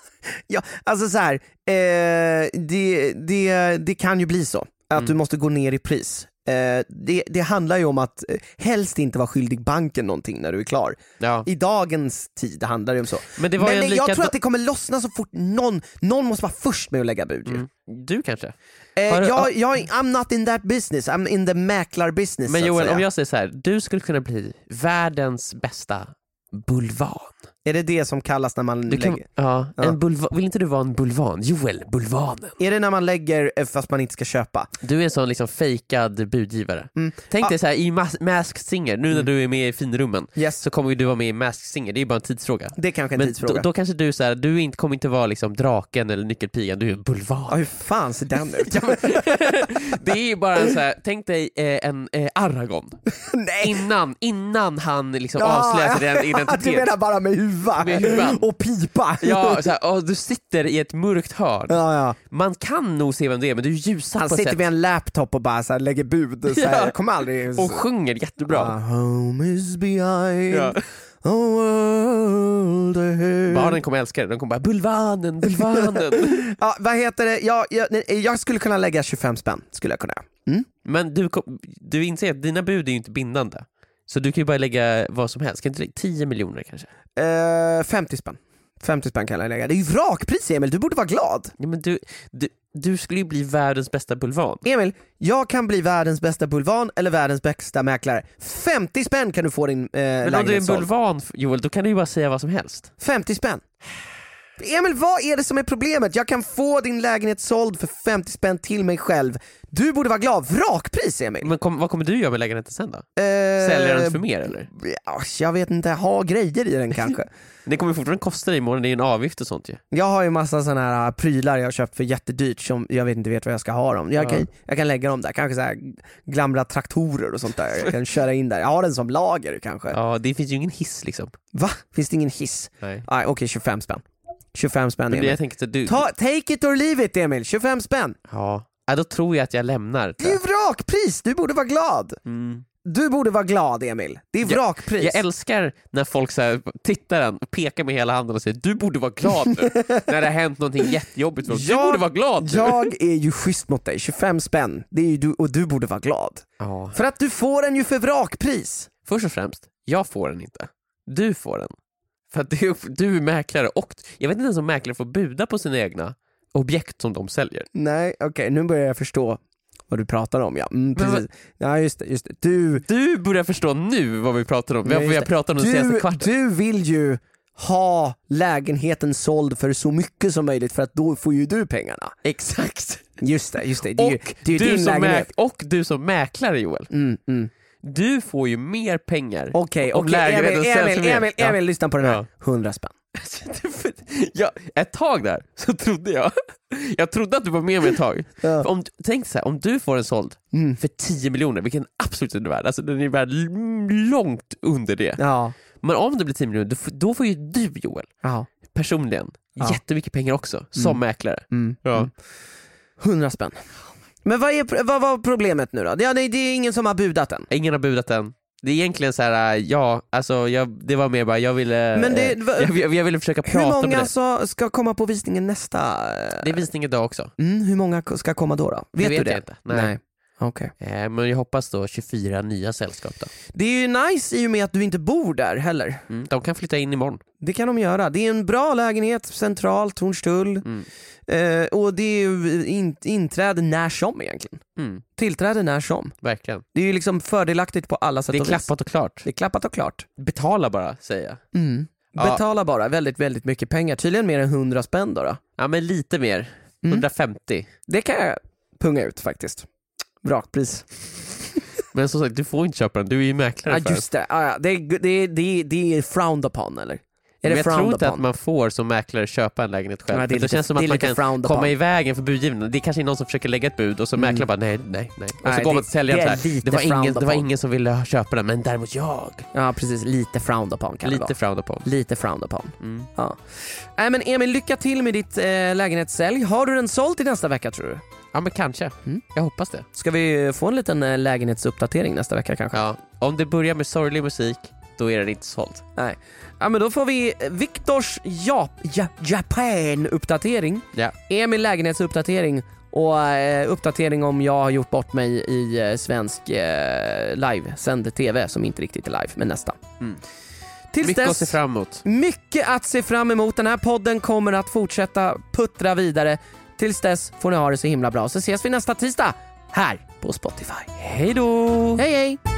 Ja, alltså så här, eh, det, det, det kan ju bli så att Mm. du måste gå ner i pris. Eh, det, det handlar ju om att eh, helst inte vara skyldig banken någonting när du är klar. Ja. I dagens tid handlar det om så. Men det var ju Men en det, jag lika... tror att det kommer lossna så fort någon, någon måste vara först med att lägga bud ju. Mm. Du kanske? Eh, Har du- jag, jag, I'm not in that business, I'm in the mäklarbusiness. Men så att Joel, säga. om jag säger så här, du skulle kunna bli världens bästa bulvan. Är det det som kallas när man Du kan, lägger? ja, Ja. En bulva, vill inte du vara en bulvan? Joel, bulvanen. Är det när man lägger eh, fast man inte ska köpa? Du är en sån liksom fejkad budgivare. Mm. Tänk Ah. dig så här, i Mas- Masked Singer, nu när Mm. du är med i finrummen, Yes, så kommer ju du vara med i Masked Singer, det är ju bara en tidsfråga. det är kanske en Men tidsfråga. då, då kanske du så här, du inte, kommer inte vara liksom draken eller nyckelpigan, du är en bulvan. Ja, hur fan ser den ut? Ja, men, det är ju bara en så här, tänk dig eh, en eh, Aragorn Nej! innan, innan han liksom Ja, avslöjar sin Du identitet. menar bara med huva Med huvan. och pipa? Ja, så här, och du sitter i ett mörkt hörn. ja, ja. Man kan nog se vem det är, men du är ljussatt Han på ett sitter sätt vid en laptop och bara så här lägger bud. Så här, Ja. jag kommer aldrig... och sjunger jättebra. Ah, home is behind Ja. a world ahead. Barnen kommer älska det, de kommer bara bulvanen, bulvanen. Ja, vad heter det? Jag, jag, nej, jag skulle kunna lägga tjugofem spänn, skulle jag kunna göra. Mm. Men du, kom- du inser att dina bud är ju inte bindande. Så du kan ju bara lägga vad som helst. Kan du lägga tio miljoner kanske? Eh, femtio spänn. femtio spänn kan jag lägga. Det är ju vrakpris, Emil, du borde vara glad. Ja, men du, du, du skulle ju bli världens bästa bulvan. Emil, jag kan bli världens bästa bulvan eller världens bästa mäklare. femtio spänn kan du få din eh, Men om du är en lägenhet såld. bulvan, Joel, då kan du ju bara säga vad som helst. femtio spänn. Emil, vad är det som är problemet? Jag kan få din lägenhet såld för femtio spänn till mig själv. Du borde vara glad. Vrakpris, Emil. Men kom, vad kommer du göra med lägenheten sen då? Eh, Säljer den för mer eller? Ja, jag vet inte, ha grejer i den kanske. Det kommer fortfarande kosta dig imorgon, det är en avgift och sånt ju. Jag har ju massa såna här prylar jag har köpt för jättedyrt som jag vet inte vet vad jag ska ha dem. Jag kan, Ja. jag kan lägga dem där, kanske så här gamla traktorer och sånt där. Jag kan köra in där. Jag har den som lager kanske. Ja, det finns ju ingen hiss liksom. Va? Finns det ingen hiss? Nej. Ah, Okej, okay, tjugofem spänn. tjugofem spänn, Men det Emil. jag tänkte du... Ta, take it or leave it, Emil. tjugofem spänn. Ja. ja, då tror jag att jag lämnar. Det är ju vrakpris, du borde vara glad. Mm. Du borde vara glad, Emil. Det är vrakpris. Jag älskar när folk så här, tittar den och pekar med hela handen och säger du borde vara glad nu. När det har hänt någonting jättejobbigt. Du Jag- borde vara glad nu. Jag är ju schysst mot dig, tjugofem spänn. Det är ju du, och du borde vara glad. Ja. För att du får den ju för vrakpris. Först och främst, jag får den inte. Du får den. För att du, du är mäklare och jag vet inte ens om mäklare får buda på sina egna objekt som de säljer. Nej, okej, okay, nu börjar jag förstå vad du pratar om. Ja, mm, precis. Men Ja, just det, just det. Du, Du börjar förstå nu vad vi pratar om. Vi har, Ja, vi just har pratat om den du, senaste kvarten. du vill ju ha lägenheten såld för så mycket som möjligt för att då får ju du pengarna. Exakt. Just det, just det. Det är ju, Och, det är ju du din som lägenhet. mäk- och du som mäklare, Joel. Mm, mm. Du får ju mer pengar. Okej, om okej, lägenheten Emil, säljs för Emil, mer. Emil, Ja. Emil, lyssna på den här. Ja. Hundra spänn. Ja, ett tag där så trodde jag Jag trodde att du var med mig ett tag. Ja. För om, tänk så här, om du får en såld Mm. för tio miljoner, vilken absolut inte är värd. Alltså den är värd l- långt under det. Ja. Men om det blir tio miljoner, då, f- då får ju du, Joel, Ja. personligen Ja. jättemycket pengar också, som mäklare. Mm. Ja. Mm. Hundra spänn. Men vad, är, vad var problemet nu då? Det, det, det är ingen som har budat än. Ingen har budat än. Det är egentligen så här, ja, alltså jag, det var mer bara, jag ville Men det- eh, jag, jag, jag ville försöka Hur prata med många dig. så ska komma på visningen nästa? Det är visning idag också. Mm, hur många ska komma då? då? Vet det vet du det? jag inte. Nej. Okej. Eh, men jag hoppas då tjugofyra nya sällskap då. Det är ju nice i och med att du inte bor där heller. Mm, de kan flytta in imorgon. Det kan de göra. Det är en bra lägenhet, centralt, Hornstull. Mm. Eh, och det är ju in, inträde när som egentligen. Mm, Tillträde när som. verkligen. Det är ju liksom fördelaktigt på alla sätt Det är och vis. klappat och klart. Det är klappat och klart. Betala bara, säger jag. Mm. Ja. Betala bara väldigt, väldigt mycket pengar. Tydligen mer än hundra spänn då. då. Ja, men lite mer. Mm. hundrafemtio. Det kan jag punga ut faktiskt. Vrakpris. Men som sagt, du får inte köpa den. Du är ju mäklare Ja för just det. Ah, ja. det, det, det, det är frowned upon eller? Är Men det jag tror frowned inte upon? att man får som mäklare köpa en lägenhet själv. Ja, det är För lite- känns som det är att man lite kan frowned komma upon. i vägen för budgivningen. Det är kanske är någon som försöker lägga ett bud och så mäklaren bara nej, nej, nej. Och så Nej, går det- man till säljaren det är så här, lite det var, ingen, frowned det var upon. ingen som ville köpa den, men däremot jag. Ja precis, lite frowned upon kan det Lite vara. frowned upon. Lite frowned upon. Mm. Ja. Nej men Emil, lycka till med ditt eh, lägenhetssälj. Har du den såld till nästa vecka tror du? Ja, men kanske. Mm. Jag hoppas det. Ska vi få en liten eh, lägenhetsuppdatering nästa vecka kanske? Ja. Om det börjar med sorglig musik, då är den inte såld. Nej. Ja men då får vi Viktors ja, ja, Japan-uppdatering, Ja. Emil lägenhetsuppdatering och eh, uppdatering om jag har gjort bort mig i eh, svensk eh, live-sänd tv som inte riktigt är live, men nästan. Mm. Tills Mycket dess, att se fram emot. mycket att se fram emot. Den här podden kommer att fortsätta puttra vidare. Tills dess får ni ha det så himla bra. Så ses vi nästa tisdag här på Spotify. Hej då! Hej hej!